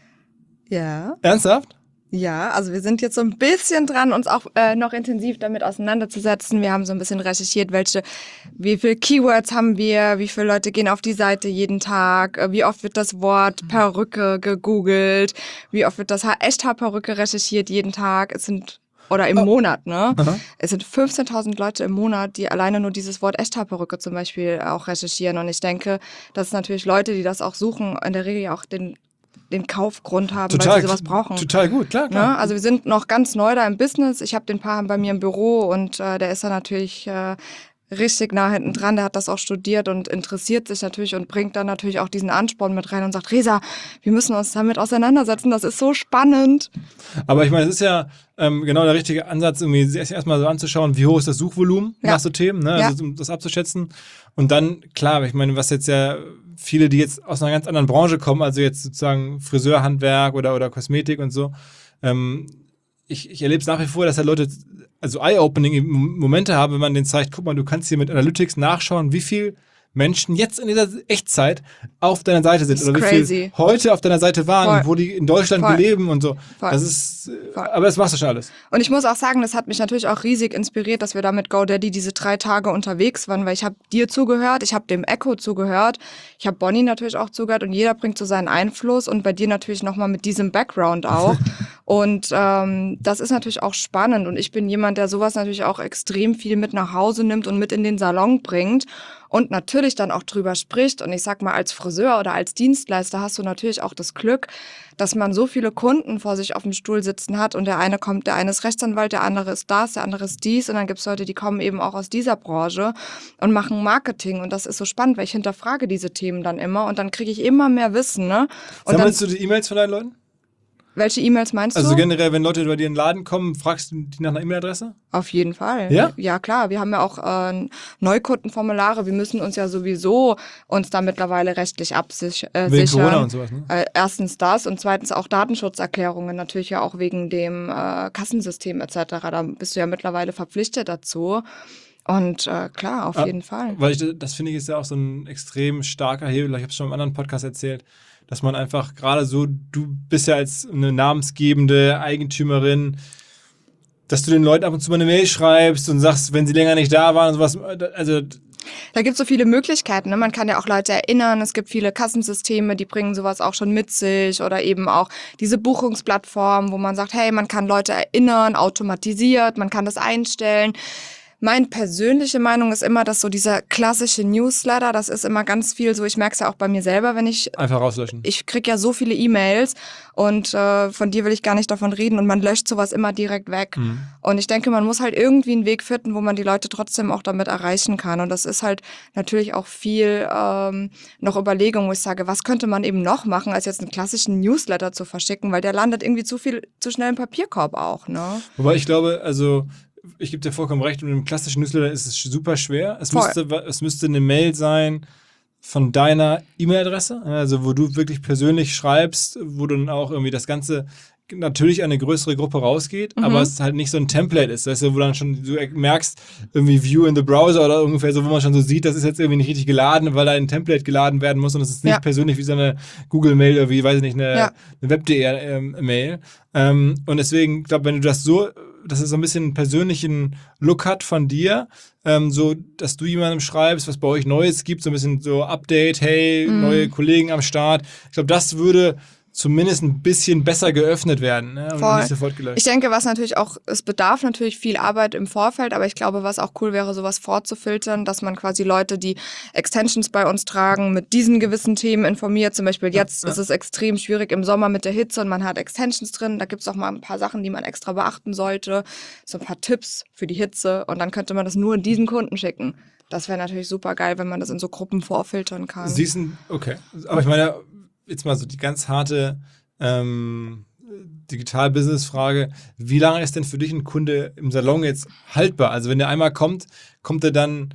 Ja. Ernsthaft? Ja, also wir sind jetzt so ein bisschen dran, uns auch äh, noch intensiv damit auseinanderzusetzen. Wir haben so ein bisschen recherchiert, welche, wie viele Keywords haben wir, wie viele Leute gehen auf die Seite jeden Tag, äh, wie oft wird das Wort Perücke gegoogelt, wie oft wird das Haar, Echthaarperücke recherchiert jeden Tag. Es sind oder im Monat, ne? Aha. Es sind fünfzehntausend Leute im Monat, die alleine nur dieses Wort Echthaarperücke zum Beispiel auch recherchieren. Und ich denke, dass natürlich Leute, die das auch suchen, in der Regel ja auch den den Kaufgrund haben, weil sie sowas brauchen. Total gut, klar, klar. Ne? Also wir sind noch ganz neu da im Business. Ich habe den Paar bei mir im Büro und äh, der ist da natürlich äh, richtig nah hinten dran. Der hat das auch studiert und interessiert sich natürlich und bringt dann natürlich auch diesen Ansporn mit rein und sagt, Resa, wir müssen uns damit auseinandersetzen. Das ist so spannend. Aber ich meine, es ist ja ähm, genau der richtige Ansatz, irgendwie sich erstmal so anzuschauen, wie hoch ist das Suchvolumen Ja. nach so Themen, ne? Ja. Also, um das abzuschätzen. Und dann, klar, ich meine, was jetzt ja viele, die jetzt aus einer ganz anderen Branche kommen, also jetzt sozusagen Friseurhandwerk oder, oder Kosmetik und so, ähm, ich, ich erlebe es nach wie vor, dass da Leute also eye-opening Momente haben, wenn man denen zeigt, guck mal, du kannst hier mit Analytics nachschauen, wie viel Menschen jetzt in dieser Echtzeit auf deiner Seite sind Das ist oder wie crazy. viel heute auf deiner Seite waren, Voll. wo die in Deutschland Voll. leben und so. Voll. Das ist, äh, Voll. aber das machst du schon alles. Und ich muss auch sagen, das hat mich natürlich auch riesig inspiriert, dass wir da mit GoDaddy diese drei Tage unterwegs waren, weil ich habe dir zugehört, ich habe dem Echo zugehört, ich habe Bonnie natürlich auch zugehört und jeder bringt so seinen Einfluss und bei dir natürlich nochmal mit diesem Background auch. Und ähm, das ist natürlich auch spannend und ich bin jemand, der sowas natürlich auch extrem viel mit nach Hause nimmt und mit in den Salon bringt und natürlich dann auch drüber spricht. Und ich sag mal, als Friseur oder als Dienstleister hast du natürlich auch das Glück, dass man so viele Kunden vor sich auf dem Stuhl sitzen hat und der eine kommt, der eine ist Rechtsanwalt, der andere ist das, der andere ist dies und dann gibt's Leute, die kommen eben auch aus dieser Branche und machen Marketing und das ist so spannend, weil ich hinterfrage diese Themen dann immer und dann kriege ich immer mehr Wissen, ne? Und dann, Sammelst du die E-Mails von deinen Leuten? welche E-Mails meinst Also du? generell, wenn Leute bei dir in den Laden kommen, fragst du die nach einer E-Mail-Adresse? Auf jeden Fall. Ja? Ja, klar. Wir haben ja auch äh, Neukundenformulare. Wir müssen uns ja sowieso uns da mittlerweile rechtlich absichern. Äh, Wegen sichern. Corona und sowas, ne? Äh, erstens das und zweitens auch Datenschutzerklärungen, natürlich ja auch wegen dem äh, Kassensystem et cetera. Da bist du ja mittlerweile verpflichtet dazu. Und äh, klar, auf Ah, jeden Fall. Weil ich, das finde ich ist ja auch so ein extrem starker Hebel. Ich habe es schon im anderen Podcast erzählt, dass man einfach gerade so, du bist ja als eine namensgebende Eigentümerin, dass du den Leuten ab und zu mal eine Mail schreibst und sagst, wenn sie länger nicht da waren und sowas. Also Da gibt es so viele Möglichkeiten. Ne? Man kann ja auch Leute erinnern. Es gibt viele Kassensysteme, die bringen sowas auch schon mit sich. Oder eben auch diese Buchungsplattformen, wo man sagt, hey, man kann Leute erinnern, automatisiert, man kann das einstellen. Meine persönliche Meinung ist immer, dass so dieser klassische Newsletter, das ist immer ganz viel so, ich merke es ja auch bei mir selber, wenn ich, einfach rauslöschen. ich krieg ja so viele E-Mails und äh, von dir will ich gar nicht davon reden und man löscht sowas immer direkt weg. Mhm. Und ich denke, man muss halt irgendwie einen Weg finden, wo man die Leute trotzdem auch damit erreichen kann. Und das ist halt natürlich auch viel ähm, noch Überlegung, wo ich sage, was könnte man eben noch machen, als jetzt einen klassischen Newsletter zu verschicken, weil der landet irgendwie zu viel, zu schnell im Papierkorb auch, ne? Wobei ich glaube, also ich gebe dir vollkommen recht, mit einem klassischen Newsletter ist es super schwer. Es Voll. müsste, es müsste eine Mail sein von deiner E-Mail-Adresse, also wo du wirklich persönlich schreibst, wo du dann auch irgendwie das Ganze natürlich an eine größere Gruppe rausgeht, Mhm. aber es halt nicht so ein Template ist, weißt du, wo dann schon du merkst, irgendwie View in the Browser oder ungefähr so, wo man schon so sieht, das ist jetzt irgendwie nicht richtig geladen, weil da ein Template geladen werden muss und es ist nicht Ja. persönlich wie so eine Google-Mail oder wie, weiß ich nicht, eine, Ja. eine Web.de-Mail. Ähm, und deswegen, ich glaube, wenn du das so, dass es so ein bisschen einen persönlichen Look hat von dir, ähm, so, dass du jemandem schreibst, was bei euch Neues gibt, so ein bisschen so Update, hey, Mhm. neue Kollegen am Start. Ich glaube, das würde zumindest ein bisschen besser geöffnet werden, ne? Und Voll. nicht sofort gelöscht. Ich denke, was natürlich auch, es bedarf natürlich viel Arbeit im Vorfeld, aber ich glaube, was auch cool wäre, sowas vorzufiltern, dass man quasi Leute, die Extensions bei uns tragen, mit diesen gewissen Themen informiert. Zum Beispiel jetzt ja. ist es extrem schwierig im Sommer mit der Hitze und man hat Extensions drin. Da gibt es auch mal ein paar Sachen, die man extra beachten sollte. So ein paar Tipps für die Hitze und dann könnte man das nur diesen Kunden schicken. Das wäre natürlich super geil, wenn man das in so Gruppen vorfiltern kann. Siehst du, okay. Aber ich meine, jetzt mal so die ganz harte ähm, Digital-Business-Frage. Wie lange ist denn für dich ein Kunde im Salon jetzt haltbar? Also wenn der einmal kommt, kommt er dann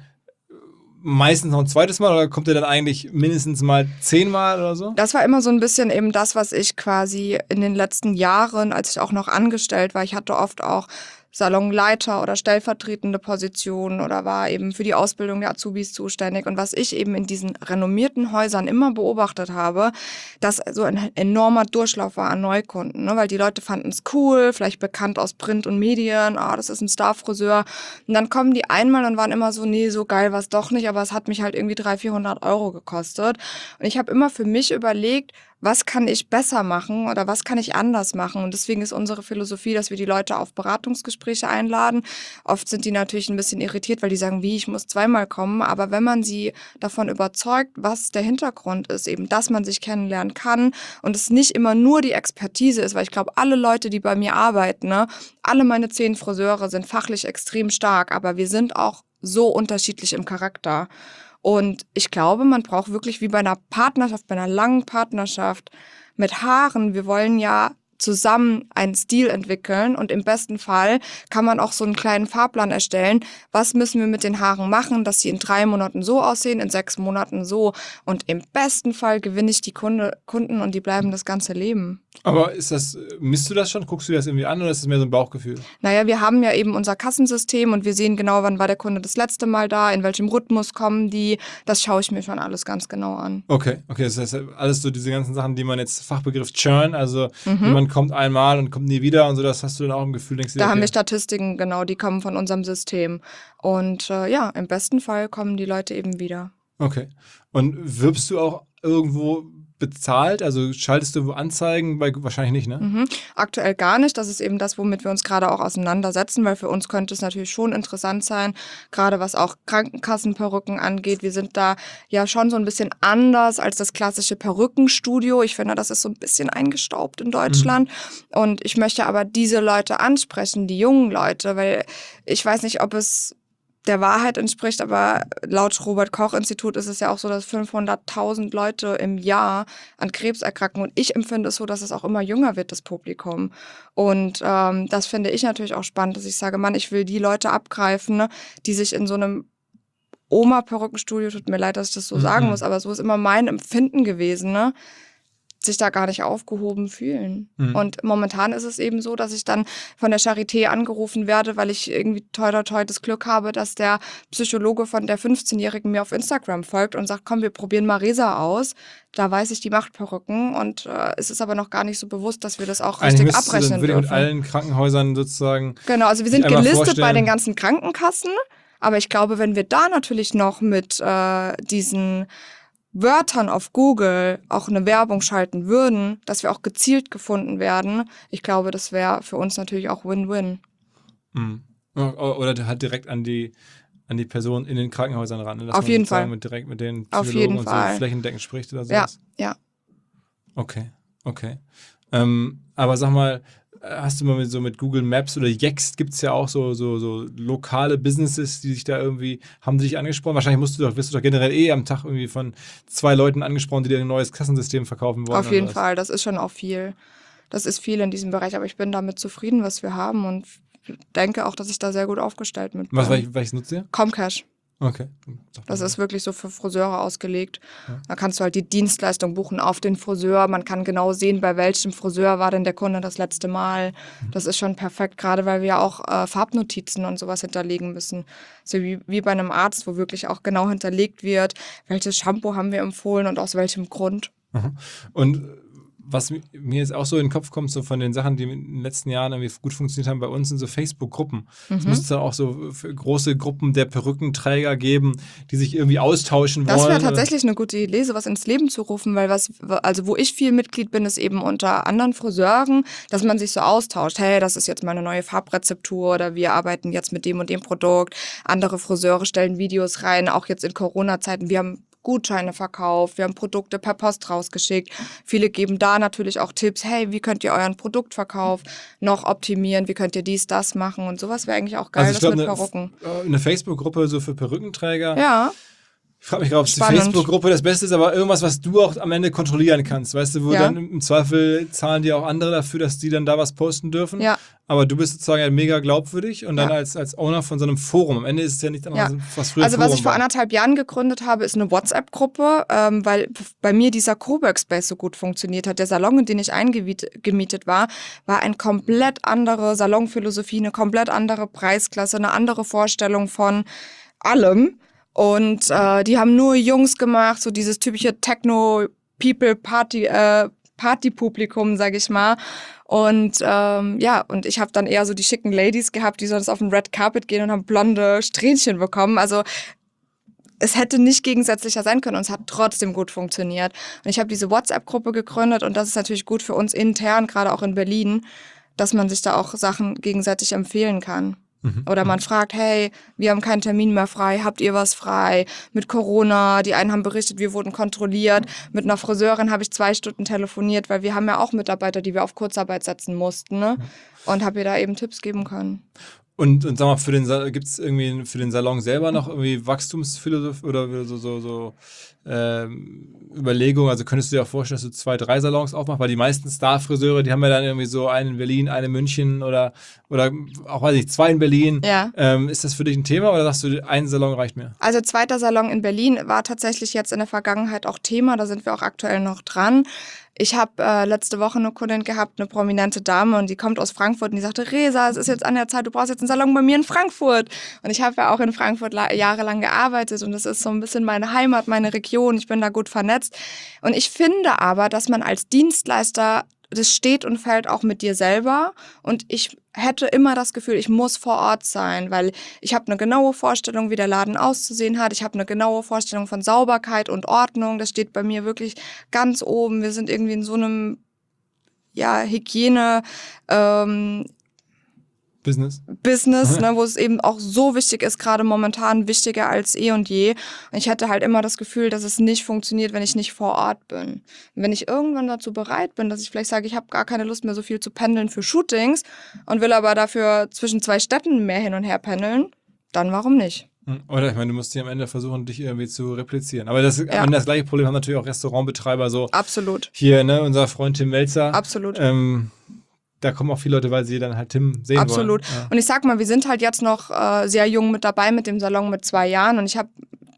meistens noch ein zweites Mal oder kommt er dann eigentlich mindestens mal zehnmal oder so? Das war immer so ein bisschen eben das, was ich quasi in den letzten Jahren, als ich auch noch angestellt war, ich hatte oft auch Salonleiter oder stellvertretende Positionen oder war eben für die Ausbildung der Azubis zuständig. Und was ich eben in diesen renommierten Häusern immer beobachtet habe, dass so ein enormer Durchlauf war an Neukunden, ne? Weil die Leute fanden es cool, vielleicht bekannt aus Print und Medien, ah, das ist ein Starfriseur. Und dann kommen die einmal und waren immer so, nee, so geil war es doch nicht, aber es hat mich halt irgendwie dreihundert, vierhundert Euro gekostet. Und ich habe immer für mich überlegt, was kann ich besser machen oder was kann ich anders machen? Und deswegen ist unsere Philosophie, dass wir die Leute auf Beratungsgespräche einladen. Oft sind die natürlich ein bisschen irritiert, weil die sagen, wie, ich muss zweimal kommen. Aber wenn man sie davon überzeugt, was der Hintergrund ist, eben, dass man sich kennenlernen kann und es nicht immer nur die Expertise ist, weil ich glaube, alle Leute, die bei mir arbeiten, ne, alle meine zehn Friseure sind fachlich extrem stark, aber wir sind auch so unterschiedlich im Charakter. Und ich glaube, man braucht wirklich wie bei einer Partnerschaft, bei einer langen Partnerschaft mit Haaren. Wir wollen ja zusammen einen Stil entwickeln und im besten Fall kann man auch so einen kleinen Fahrplan erstellen. Was müssen wir mit den Haaren machen, dass sie in drei Monaten so aussehen, in sechs Monaten so. Und im besten Fall gewinne ich die Kunde, Kunden und die bleiben das ganze Leben. Aber ist das, misst du das schon? Guckst du dir das irgendwie an oder ist das mehr so ein Bauchgefühl? Naja, wir haben ja eben unser Kassensystem und wir sehen genau, wann war der Kunde das letzte Mal da, in welchem Rhythmus kommen die. Das schaue ich mir schon alles ganz genau an. Okay, okay, das heißt alles so diese ganzen Sachen, die man jetzt Fachbegriff Churn, also Mhm. jemand kommt einmal und kommt nie wieder und so, das hast du dann auch im Gefühl, denkst du, Da okay. haben wir Statistiken, genau, die kommen von unserem System. Und äh, ja, im besten Fall kommen die Leute eben wieder. Okay. Und wirbst du auch irgendwo bezahlt? Also schaltest du Anzeigen? Bei, wahrscheinlich nicht, ne? Mhm. Aktuell gar nicht. Das ist eben das, womit wir uns gerade auch auseinandersetzen, weil für uns könnte es natürlich schon interessant sein, gerade was auch Krankenkassenperücken angeht. Wir sind da ja schon so ein bisschen anders als das klassische Perückenstudio. Ich finde, das ist so ein bisschen eingestaubt in Deutschland. Mhm. Und ich möchte aber diese Leute ansprechen, die jungen Leute, weil ich weiß nicht, ob es der Wahrheit entspricht, aber laut Robert-Koch-Institut ist es ja auch so, dass fünfhunderttausend Leute im Jahr an Krebs erkranken. Und ich empfinde es so, dass es auch immer jünger wird, das Publikum. Und ähm, das finde ich natürlich auch spannend, dass ich sage, Mann, ich will die Leute abgreifen, ne, die sich in so einem Oma-Perückenstudio, tut mir leid, dass ich das so mhm. sagen muss, aber so ist immer mein Empfinden gewesen, ne? Sich da gar nicht aufgehoben fühlen. Mhm. Und momentan ist es eben so, dass ich dann von der Charité angerufen werde, weil ich irgendwie toi toi toi das Glück habe, dass der Psychologe von der fünfzehnjährigen mir auf Instagram folgt und sagt, komm, wir probieren mal Resa aus. Da weiß ich, die macht Perücken und äh, es ist aber noch gar nicht so bewusst, dass wir das auch richtig Eigentlich abrechnen dann würde dürfen. Mit allen Krankenhäusern sozusagen. Genau, also wir sind gelistet bei den ganzen Krankenkassen, aber ich glaube, wenn wir da natürlich noch mit äh, diesen Wörtern auf Google auch eine Werbung schalten würden, dass wir auch gezielt gefunden werden, ich glaube, das wäre für uns natürlich auch Win-Win. Mhm. Oder halt direkt an die, an die Person in den Krankenhäusern ran. Ne? Dass auf man jeden Fall. Mit, direkt mit den Psychologen auf jeden und Fall. so flächendeckend spricht oder sowas. Ja, ja. Okay, okay. Ähm, aber sag mal, hast du mal mit, so mit Google Maps oder Yext gibt es ja auch so, so, so lokale Businesses, die sich da irgendwie, haben die dich angesprochen? Wahrscheinlich musst du doch, wirst du doch generell eh am Tag irgendwie von zwei Leuten angesprochen, die dir ein neues Kassensystem verkaufen wollen. Auf jeden Fall, das ist schon auch viel. Das ist viel in diesem Bereich, aber ich bin damit zufrieden, was wir haben und denke auch, dass ich da sehr gut aufgestellt bin. Was, welches nutzt ihr? Comcash. Okay. Das ist wirklich so für Friseure ausgelegt. Ja. Da kannst du halt die Dienstleistung buchen auf den Friseur. Man kann genau sehen, bei welchem Friseur war denn der Kunde das letzte Mal. Das ist schon perfekt, gerade weil wir ja auch äh, Farbnotizen und sowas hinterlegen müssen. So wie, wie bei einem Arzt, wo wirklich auch genau hinterlegt wird, welches Shampoo haben wir empfohlen und aus welchem Grund. Mhm. Und was mir jetzt auch so in den Kopf kommt, so von den Sachen, die in den letzten Jahren irgendwie gut funktioniert haben, bei uns sind so Facebook-Gruppen. Es Mhm. müsste auch so für große Gruppen der Perückenträger geben, die sich irgendwie austauschen Das wollen. wäre oder- tatsächlich eine gute Idee, sowas ins Leben zu rufen, weil was, also wo ich viel Mitglied bin, ist eben unter anderen Friseuren, dass man sich so austauscht. Hey, das ist jetzt meine neue Farbrezeptur oder wir arbeiten jetzt mit dem und dem Produkt. Andere Friseure stellen Videos rein, auch jetzt in Corona-Zeiten. Wir haben Gutscheine verkauft, wir haben Produkte per Post rausgeschickt. Viele geben da natürlich auch Tipps, hey, wie könnt ihr euren Produktverkauf noch optimieren, wie könnt ihr dies, das machen und sowas wäre eigentlich auch geil, Also ich das glaube, mit eine, Perücken. eine Facebook-Gruppe so für Perückenträger. Ja, Ich frage mich gerade, ob die Spannend. Facebook-Gruppe das Beste ist, aber irgendwas, was du auch am Ende kontrollieren kannst. Weißt du, wo Ja. dann im Zweifel zahlen dir auch andere dafür, dass die dann da was posten dürfen. ja. Aber du bist sozusagen ja mega glaubwürdig und dann Ja. als, als Owner von so einem Forum. Am Ende ist es ja nicht Ja. anders, was früher Also was Forum ich vor war. anderthalb Jahren gegründet habe, ist eine WhatsApp-Gruppe, ähm, weil p- bei mir dieser Coworkspace so gut funktioniert hat. Der Salon, in den ich eingemietet war, war eine komplett andere Salonphilosophie, eine komplett andere Preisklasse, eine andere Vorstellung von allem. Und äh, die haben nur Jungs gemacht, so dieses typische Techno-People-Party, äh, Partypublikum, sag ich mal. Und ähm, ja, und ich habe dann eher so die schicken Ladies gehabt, die sonst auf den Red Carpet gehen und haben blonde Strähnchen bekommen. Also es hätte nicht gegensätzlicher sein können und es hat trotzdem gut funktioniert. Und ich habe diese WhatsApp-Gruppe gegründet und das ist natürlich gut für uns intern, gerade auch in Berlin, dass man sich da auch Sachen gegenseitig empfehlen kann. Mhm. Oder man fragt, hey, wir haben keinen Termin mehr frei, habt ihr was frei? Mit Corona, die einen haben berichtet, wir wurden kontrolliert. Mit einer Friseurin habe ich zwei Stunden telefoniert, weil wir haben ja auch Mitarbeiter, die wir auf Kurzarbeit setzen mussten, ne? Und habe ihr da eben Tipps geben können. Und, und sag mal, für den gibt es irgendwie für den Salon selber noch irgendwie Wachstumsphilosophie oder so, so, so ähm, Überlegungen? Also könntest du dir auch vorstellen, dass du zwei, drei Salons aufmachst? Weil die meisten Star-Friseure, die haben ja dann irgendwie so einen in Berlin, einen in München oder, oder auch, weiß ich, zwei in Berlin. Ja. Ähm, ist das für dich ein Thema oder sagst du, ein Salon reicht mir? Also zweiter Salon in Berlin war tatsächlich jetzt in der Vergangenheit auch Thema, da sind wir auch aktuell noch dran. Ich habe äh, letzte Woche eine Kundin gehabt, eine prominente Dame und die kommt aus Frankfurt und die sagte, Resa, es ist jetzt an der Zeit, du brauchst jetzt einen Salon bei mir in Frankfurt. Und ich habe ja auch in Frankfurt la- jahrelang gearbeitet und das ist so ein bisschen meine Heimat, meine Region, ich bin da gut vernetzt. Und ich finde aber, dass man als Dienstleister, das steht und fällt auch mit dir selber und ich hätte immer das Gefühl, ich muss vor Ort sein, weil ich habe eine genaue Vorstellung, wie der Laden auszusehen hat. Ich habe eine genaue Vorstellung von Sauberkeit und Ordnung. Das steht bei mir wirklich ganz oben. Wir sind irgendwie in so einem ja, Hygiene ähm, Business? Business, ne, wo es eben auch so wichtig ist, gerade momentan wichtiger als eh und je. Und ich hatte halt immer das Gefühl, dass es nicht funktioniert, wenn ich nicht vor Ort bin. Und wenn ich irgendwann dazu bereit bin, dass ich vielleicht sage, ich habe gar keine Lust mehr so viel zu pendeln für Shootings und will aber dafür zwischen zwei Städten mehr hin und her pendeln, dann warum nicht? Oder ich meine, du musst hier am Ende versuchen, dich irgendwie zu replizieren. Aber das, Ja. am Ende das gleiche Problem haben natürlich auch Restaurantbetreiber so. Absolut, Hier, ne, unser Freund Tim Melzer. absolut. Ähm, da kommen auch viele Leute, weil sie dann halt Tim sehen Absolut. wollen. Ja. Und ich sag mal, wir sind halt jetzt noch äh, sehr jung mit dabei mit dem Salon mit zwei Jahren und ich habe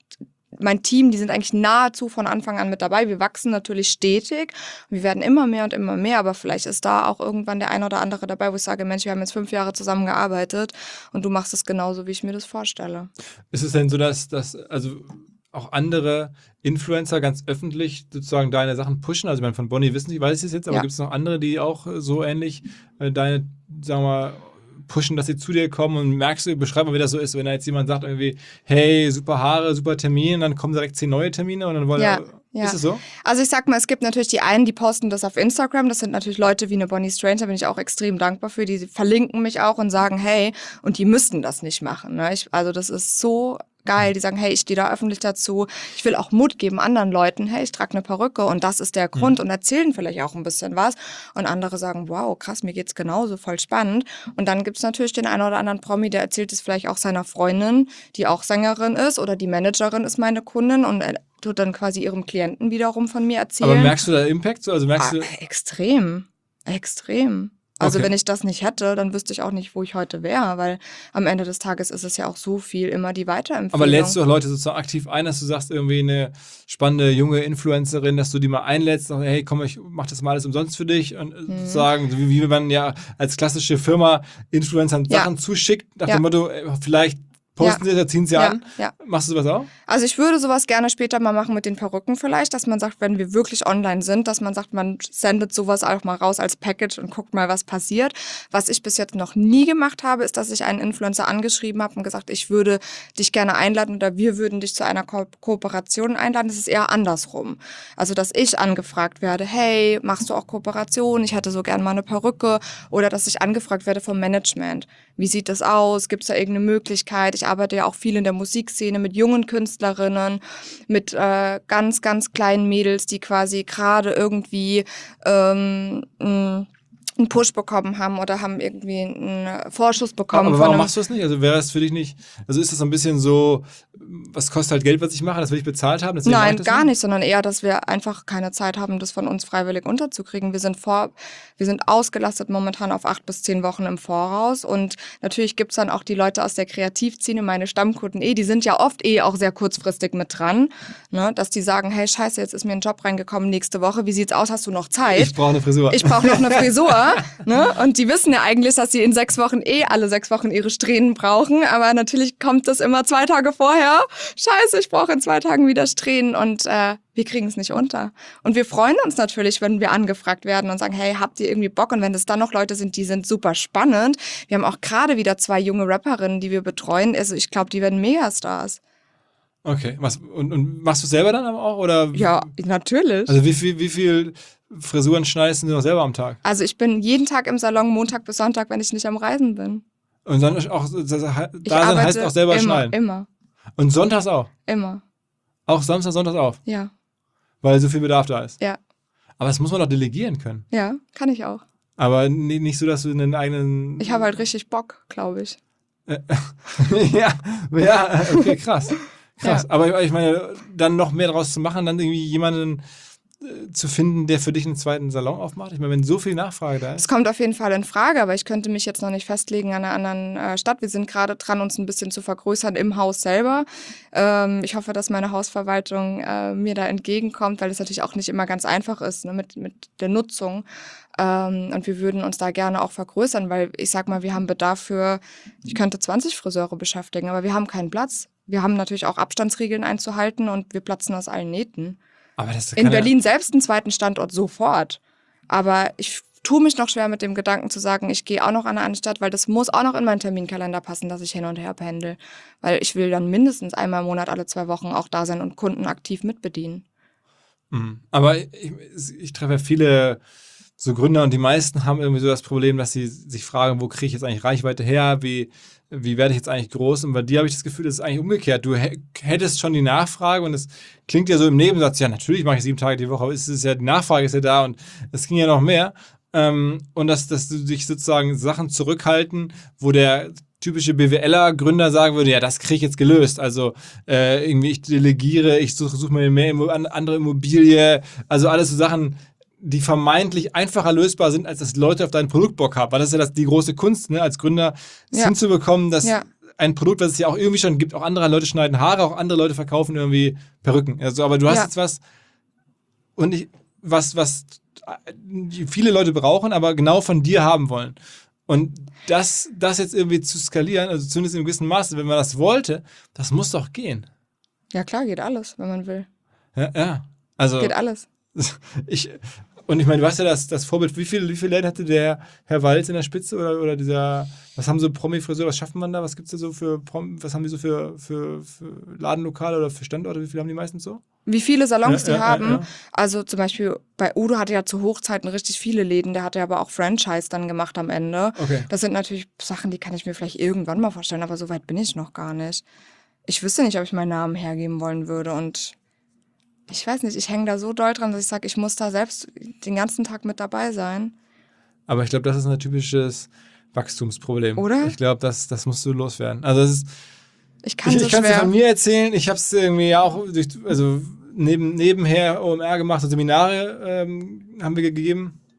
mein Team, die sind eigentlich nahezu von Anfang an mit dabei. Wir wachsen natürlich stetig. Wir werden immer mehr und immer mehr, aber vielleicht ist da auch irgendwann der ein oder andere dabei, wo ich sage, Mensch, wir haben jetzt fünf Jahre zusammengearbeitet und du machst es genauso, wie ich mir das vorstelle. Ist es denn so, dass, dass also auch andere Influencer ganz öffentlich sozusagen deine Sachen pushen? Also ich meine, von Bonnie wissen Sie, weiß ich es jetzt, aber Ja. gibt es noch andere, die auch äh, so ähnlich äh, deine, sagen wir mal, pushen, dass sie zu dir kommen und merkst du, beschreib mal, wie das so ist, wenn da jetzt jemand sagt irgendwie, hey, super Haare, super Termin, und dann kommen direkt zehn neue Termine und dann wollen Ja, ja. ja. Ist es so? Also ich sag mal, es gibt natürlich die einen, die posten das auf Instagram. Das sind natürlich Leute wie eine Bonnie Strange, da bin ich auch extrem dankbar für. Die verlinken mich auch und sagen, hey, und die müssten das nicht machen. Ne? Ich, also das ist so geil. Die sagen, hey, ich stehe da öffentlich dazu. Ich will auch Mut geben anderen Leuten. Hey, ich trage eine Perücke und das ist der Grund und erzählen vielleicht auch ein bisschen was. Und andere sagen, wow, krass, mir geht's genauso, voll spannend. Und dann gibt's natürlich den einen oder anderen Promi, der erzählt es vielleicht auch seiner Freundin, die auch Sängerin ist oder die Managerin ist meine Kundin und er tut dann quasi ihrem Klienten wiederum von mir erzählen. Aber merkst du da Impact? So? Also merkst Ah, du, extrem, extrem. Also Okay. wenn ich das nicht hätte, dann wüsste ich auch nicht, wo ich heute wäre, weil am Ende des Tages ist es ja auch so viel immer die Weiterempfehlung. Aber lädst du auch Leute sozusagen aktiv ein, dass du sagst, irgendwie eine spannende junge Influencerin, dass du die mal einlädst, und, hey, komm, ich mach das mal alles umsonst für dich und Mhm. sagen, wie, wie man ja als klassische Firma Influencern Ja. Sachen zuschickt, nach Ja. dem Motto, äh, vielleicht posten Ja. sie, da ziehen sie Ja, an. ja. Machst du sowas auch? Also ich würde sowas gerne später mal machen mit den Perücken vielleicht, dass man sagt, wenn wir wirklich online sind, dass man sagt, man sendet sowas auch mal raus als Package und guckt mal, was passiert. Was ich bis jetzt noch nie gemacht habe, ist, dass ich einen Influencer angeschrieben habe und gesagt, ich würde dich gerne einladen oder wir würden dich zu einer Ko- Kooperation einladen. Das ist eher andersrum. Also, dass ich angefragt werde, hey, machst du auch Kooperation? Ich hätte so gerne mal eine Perücke. Oder dass ich angefragt werde vom Management. Wie sieht das aus? Gibt es da irgendeine Möglichkeit? Ich arbeite ja auch viel in der Musikszene mit jungen Künstlerinnen, mit äh, ganz, ganz kleinen Mädels, die quasi gerade irgendwie ähm, mh, einen Push bekommen haben oder haben irgendwie einen Vorschuss bekommen. Aber von warum einem machst du das nicht? Also wäre es für dich nicht, also ist das so ein bisschen so, was kostet halt Geld, was ich mache, das will ich bezahlt haben? deswegen mache ich Nein, das gar nicht, sondern eher, dass wir einfach keine Zeit haben, das von uns freiwillig unterzukriegen. Wir sind vor, wir sind ausgelastet momentan auf acht bis zehn Wochen im Voraus und natürlich gibt's dann auch die Leute aus der Kreativszene, meine Stammkunden eh, die sind ja oft eh auch sehr kurzfristig mit dran, ne, dass die sagen, hey, scheiße, jetzt ist mir ein Job reingekommen nächste Woche, wie sieht's aus, hast du noch Zeit? Ich brauche eine Frisur. Ich brauche noch eine Frisur, ne? Und die wissen ja eigentlich, dass sie in sechs Wochen eh alle sechs Wochen ihre Strähnen brauchen. Aber natürlich kommt das immer zwei Tage vorher. Scheiße, ich brauche in zwei Tagen wieder Strähnen und äh, wir kriegen es nicht unter. Und wir freuen uns natürlich, wenn wir angefragt werden und sagen, hey, habt ihr irgendwie Bock? Und wenn das dann noch Leute sind, die sind super spannend. Wir haben auch gerade wieder zwei junge Rapperinnen, die wir betreuen. Also ich glaube, die werden Megastars. Okay, was, und, und machst du selber dann aber auch? Oder? Ja, natürlich. Also wie viel, wie viel Frisuren schneidest du noch selber am Tag? Also ich bin jeden Tag im Salon, Montag bis Sonntag, wenn ich nicht am Reisen bin. Und dann auch, da Ich sein arbeite heißt auch selber immer, schneiden. immer, Und sonntags auch. immer. Auch Samstag, Sonntags auch. Ja, Weil so viel Bedarf da ist. ja, Aber das muss man doch delegieren können. ja, kann ich auch. Aber ni- nicht so, dass du einen eigenen. Ich habe halt richtig Bock, glaube ich. ja, ja, okay, krass. Krass. Ja. Aber ich meine, dann noch mehr draus zu machen, dann irgendwie jemanden äh, zu finden, der für dich einen zweiten Salon aufmacht. Ich meine, wenn so viel Nachfrage da Es ist. kommt auf jeden Fall in Frage, aber ich könnte mich jetzt noch nicht festlegen an einer anderen äh, Stadt. Wir sind gerade dran, uns ein bisschen zu vergrößern im Haus selber. Ähm, ich hoffe, dass meine Hausverwaltung äh, mir da entgegenkommt, weil es natürlich auch nicht immer ganz einfach ist, ne, mit, mit der Nutzung. Ähm, und wir würden uns da gerne auch vergrößern, weil ich sag mal, wir haben Bedarf für, ich könnte zwanzig Friseure beschäftigen, aber wir haben keinen Platz. Wir haben natürlich auch Abstandsregeln einzuhalten und wir platzen aus allen Nähten. Aber das In kann ja- Berlin selbst einen zweiten Standort sofort. Aber ich tue mich noch schwer mit dem Gedanken zu sagen, ich gehe auch noch an eine andere Stadt, weil das muss auch noch in meinen Terminkalender passen, dass ich hin und her pendel. Weil ich will dann mindestens einmal im Monat, alle zwei Wochen auch da sein und Kunden aktiv mitbedienen. Mhm. Aber ich, ich treffe ja viele so Gründer und die meisten haben irgendwie so das Problem, dass sie sich fragen, wo kriege ich jetzt eigentlich Reichweite her? Wie, wie werde ich jetzt eigentlich groß? Und bei dir habe ich das Gefühl, das ist eigentlich umgekehrt. Du hä- hättest schon die Nachfrage und es klingt ja so im Nebensatz, ja, natürlich mache ich sieben Tage die Woche, aber es ist ja, die Nachfrage ist ja da und es ging ja noch mehr. Ähm, und dass, dass du dich sozusagen Sachen zurückhalten, wo der typische BWLer-Gründer sagen würde, ja, das kriege ich jetzt gelöst. Also äh, irgendwie ich delegiere, ich suche such mir mehr Immo- an- andere Immobilie, also alles so Sachen, die vermeintlich einfacher lösbar sind, als dass Leute auf dein Produkt Bock haben. Weil das ist ja das, die große Kunst, ne, als Gründer es Ja. hinzubekommen, dass Ja. ein Produkt, was es ja auch irgendwie schon gibt, auch andere Leute schneiden Haare, auch andere Leute verkaufen irgendwie Perücken. Also, aber du hast Ja. jetzt was und ich, was, was viele Leute brauchen, aber genau von dir haben wollen. Und das, das jetzt irgendwie zu skalieren, also zumindest in einem gewissen Maße, wenn man das wollte, das muss doch gehen. Ja klar, geht alles, wenn man will. Ja, ja. Also Geht alles. ich, und ich meine, du hast ja das, das Vorbild, wie viele wie viel Läden hatte der Herr Walz in der Spitze oder, oder dieser, was haben so Promi-Friseure, was schafft man da, was gibt es da so für, Prom, was haben die so für, für, für Ladenlokale oder für Standorte, wie viele haben die meistens so? Wie viele Salons Ja, die ja, ja, haben. ja. Also zum Beispiel bei Udo hatte ja zu Hochzeiten richtig viele Läden, der hatte aber auch Franchise dann gemacht am Ende. Okay. Das sind natürlich Sachen, die kann ich mir vielleicht irgendwann mal vorstellen, aber so weit bin ich noch gar nicht. Ich wüsste nicht, ob ich meinen Namen hergeben wollen würde und ich weiß nicht, ich hänge da so doll dran, dass ich sage, ich muss da selbst den ganzen Tag mit dabei sein. Aber ich glaube, das ist ein typisches Wachstumsproblem. Oder? Ich glaube, das, das musst du loswerden. Also das ist, Ich kann ich, so ich kann es dir schwer. von mir erzählen, ich habe es irgendwie auch durch, also neben, nebenher O M R gemacht, und Seminare ähm, haben wir gegeben.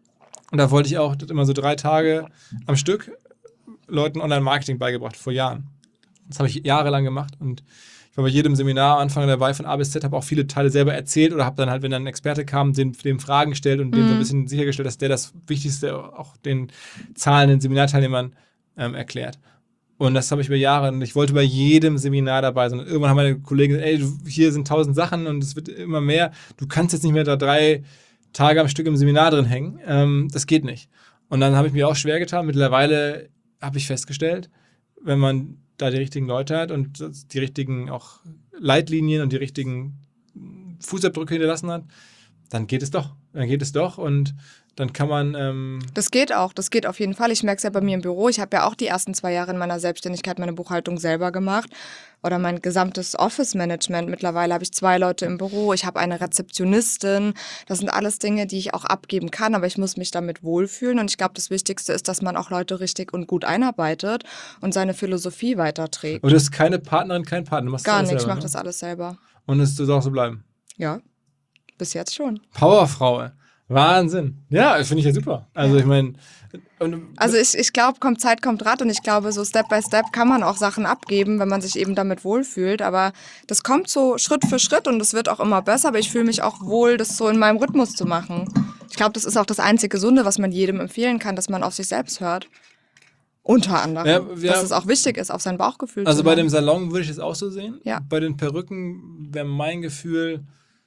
Und da wollte ich auch immer so drei Tage am Stück Leuten Online-Marketing beigebracht, vor Jahren. Das habe ich jahrelang gemacht und ich war bei jedem Seminar am Anfang dabei von A bis Z, habe auch viele Teile selber erzählt oder habe dann halt, wenn dann ein Experte kam, dem, dem Fragen gestellt und mhm. dem so ein bisschen sichergestellt, dass der das Wichtigste auch den zahlenden Seminarteilnehmern ähm, erklärt. Und das habe ich über Jahre und ich wollte bei jedem Seminar dabei sein. Und irgendwann haben meine Kollegen gesagt, ey, du, hier sind tausend Sachen und es wird immer mehr. Du kannst jetzt nicht mehr da drei Tage am Stück im Seminar drin hängen. Ähm, das geht nicht. Und dann habe ich mir auch schwer getan. Mittlerweile habe ich festgestellt, wenn man da die richtigen Leute hat und die richtigen auch Leitlinien und die richtigen Fußabdrücke hinterlassen hat, dann geht es doch. Dann geht es doch und dann kann man... Ähm das geht auch, das geht auf jeden Fall. Ich merke es ja bei mir im Büro. Ich habe ja auch die ersten zwei Jahre in meiner Selbstständigkeit meine Buchhaltung selber gemacht oder mein gesamtes Office-Management. Mittlerweile habe ich zwei Leute im Büro, ich habe eine Rezeptionistin. Das sind alles Dinge, die ich auch abgeben kann, aber ich muss mich damit wohlfühlen. Und ich glaube, das Wichtigste ist, dass man auch Leute richtig und gut einarbeitet und seine Philosophie weiterträgt. Aber du hast keine Partnerin, kein Partner. Du machst Gar das nicht, selber, ich mache ne? das alles selber. Und es soll auch so bleiben? Ja, bis jetzt schon. Powerfrau. Wahnsinn. Ja, finde ich ja super. Also ja. ich meine... Also ich, ich glaube, kommt Zeit, kommt Rat und ich glaube, so Step by Step kann man auch Sachen abgeben, wenn man sich eben damit wohlfühlt, aber das kommt so Schritt für Schritt und es wird auch immer besser, aber ich fühle mich auch wohl, das so in meinem Rhythmus zu machen. Ich glaube, das ist auch das einzige Gesunde, was man jedem empfehlen kann, dass man auf sich selbst hört. Unter anderem. Ja, ja. Dass es auch wichtig ist, auf sein Bauchgefühl also zu hören. Also bei dem Salon würde ich es auch so sehen. Ja. Bei den Perücken wäre mein Gefühl,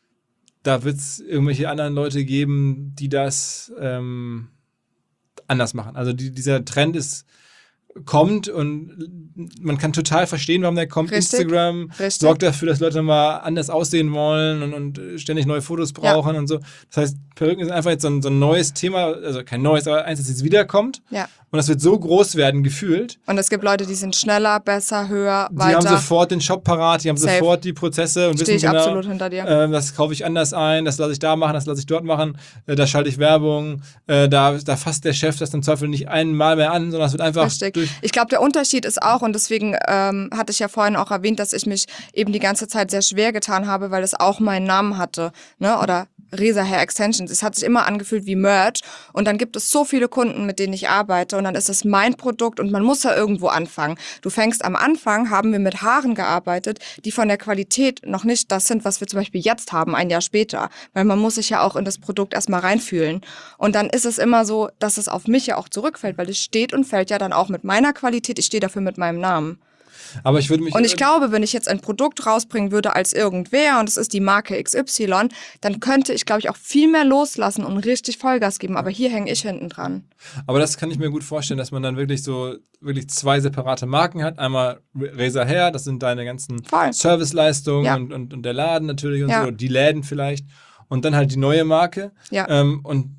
da wird es irgendwelche anderen Leute geben, die das ähm, anders machen. Also die, dieser Trend ist, kommt und man kann total verstehen, warum der kommt. Richtig. Instagram Richtig. sorgt dafür, dass Leute mal anders aussehen wollen und, und ständig neue Fotos brauchen ja. und so. Das heißt, Perücken sind einfach jetzt so ein, so ein neues Thema, also kein neues, aber eins, das jetzt wiederkommt. Ja. Und das wird so groß werden, gefühlt. Und es gibt Leute, die sind schneller, besser, höher, die weiter. Die haben sofort den Shop parat, die haben Safe. sofort die Prozesse und Stehe wissen ich genau, absolut hinter dir. Äh, das kaufe ich anders ein, das lasse ich da machen, das lasse ich dort machen, äh, da schalte ich Werbung, äh, da, da fasst der Chef das im Zweifel nicht einmal mehr an, sondern es wird einfach Richtig. durch... Ich glaube, der Unterschied ist auch, und deswegen ähm, hatte ich ja vorhin auch erwähnt, dass ich mich eben die ganze Zeit sehr schwer getan habe, weil es auch meinen Namen hatte, ne, oder Resa Hair Extensions. Es hat sich immer angefühlt wie Merch und dann gibt es so viele Kunden, mit denen ich arbeite und dann ist es mein Produkt und man muss ja irgendwo anfangen. Du fängst am Anfang, haben wir mit Haaren gearbeitet, die von der Qualität noch nicht das sind, was wir zum Beispiel jetzt haben, ein Jahr später, weil man muss sich ja auch in das Produkt erstmal reinfühlen und dann ist es immer so, dass es auf mich ja auch zurückfällt, weil es steht und fällt ja dann auch mit meiner Qualität, ich stehe dafür mit meinem Namen. Aber ich würde mich und ich glaube, wenn ich jetzt ein Produkt rausbringen würde als irgendwer und es ist die Marke X Y, dann könnte ich, glaube ich, auch viel mehr loslassen und richtig Vollgas geben. Aber hier hänge ich hinten dran. Aber das kann ich mir gut vorstellen, dass man dann wirklich so wirklich zwei separate Marken hat. Einmal Resa Hair, das sind deine ganzen Voll. Serviceleistungen Ja. und, und, und der Laden natürlich und Ja. so, die Läden vielleicht. Und dann halt die neue Marke. Ja. Ähm, und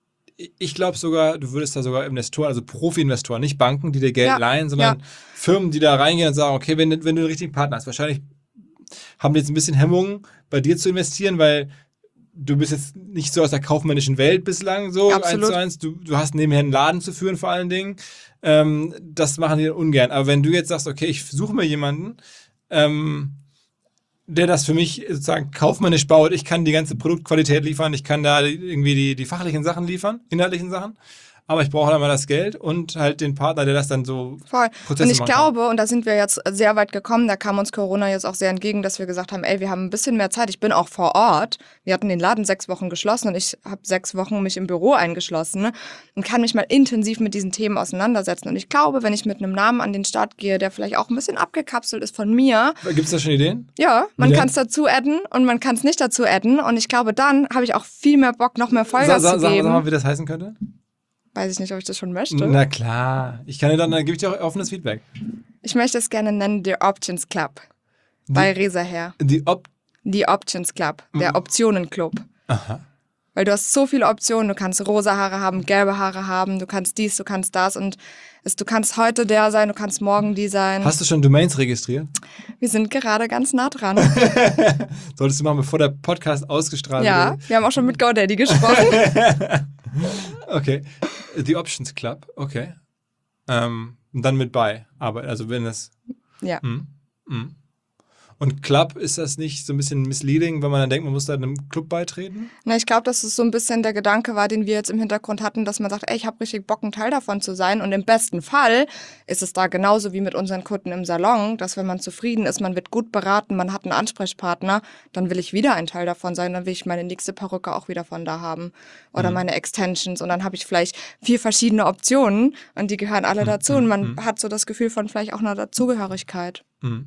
ich glaube sogar, du würdest da sogar Investoren, also Profi-Investoren, nicht Banken, die dir Geld Ja, leihen, sondern ja. Firmen, die da reingehen und sagen, okay, wenn, wenn du den richtigen Partner hast, wahrscheinlich haben die jetzt ein bisschen Hemmungen, bei dir zu investieren, weil du bist jetzt nicht so aus der kaufmännischen Welt bislang so, Absolut. eins zu eins, du, du hast nebenher einen Laden zu führen vor allen Dingen, ähm, das machen die ungern. Aber wenn du jetzt sagst, okay, ich suche mir jemanden, ähm, der das für mich sozusagen kaufmännisch baut. Ich kann die ganze Produktqualität liefern, ich kann da irgendwie die, die fachlichen Sachen liefern, inhaltlichen Sachen, aber ich brauche halt mal das Geld und halt den Partner, der das dann so Voll. Prozesse Und ich machen glaube, und da sind wir jetzt sehr weit gekommen, da kam uns Corona jetzt auch sehr entgegen, dass wir gesagt haben, ey, wir haben ein bisschen mehr Zeit. Ich bin auch vor Ort. Wir hatten den Laden sechs Wochen geschlossen und ich habe sechs Wochen mich im Büro eingeschlossen, ne, und kann mich mal intensiv mit diesen Themen auseinandersetzen. Und ich glaube, wenn ich mit einem Namen an den Start gehe, der vielleicht auch ein bisschen abgekapselt ist von mir. Gibt es da schon Ideen? Ja, man Ja. kann es dazu adden und man kann es nicht dazu adden. Und ich glaube, dann habe ich auch viel mehr Bock, noch mehr Vollgas Sa- sa- zu sag, geben. sag mal, wie das heißen könnte. Weiß ich nicht, ob ich das schon möchte. Na klar. Ich kann dir dann, dann gebe ich dir auch offenes Feedback. Ich möchte es gerne nennen, der Options Club. Bei Resa Hair. Die Op... Die Options Club, der Mhm. Optionen-Club. Aha. Weil du hast so viele Optionen. Du kannst rosa Haare haben, gelbe Haare haben, du kannst dies, du kannst das. Und es, du kannst heute der sein, du kannst morgen die sein. Hast du schon Domains registriert? Wir sind gerade ganz nah dran. Solltest du machen, bevor der Podcast ausgestrahlt Ja, wird. wir haben auch schon mit GoDaddy gesprochen. Okay. The Options Club, okay. Ähm, und dann mit bei. Aber, also wenn es... Ja. Mm, mm. Und Club, ist das nicht so ein bisschen misleading, wenn man dann denkt, man muss da einem Club beitreten? Na, ich glaube, dass es so ein bisschen der Gedanke war, den wir jetzt im Hintergrund hatten, dass man sagt, ey, ich habe richtig Bock, ein Teil davon zu sein. Und im besten Fall ist es da genauso wie mit unseren Kunden im Salon, dass wenn man zufrieden ist, man wird gut beraten, man hat einen Ansprechpartner, dann will ich wieder ein Teil davon sein, dann will ich meine nächste Perücke auch wieder von da haben. Oder mhm. meine Extensions. Und dann habe ich vielleicht vier verschiedene Optionen und die gehören alle mhm. dazu. Und man mhm. hat so das Gefühl von vielleicht auch einer Dazugehörigkeit. Mhm.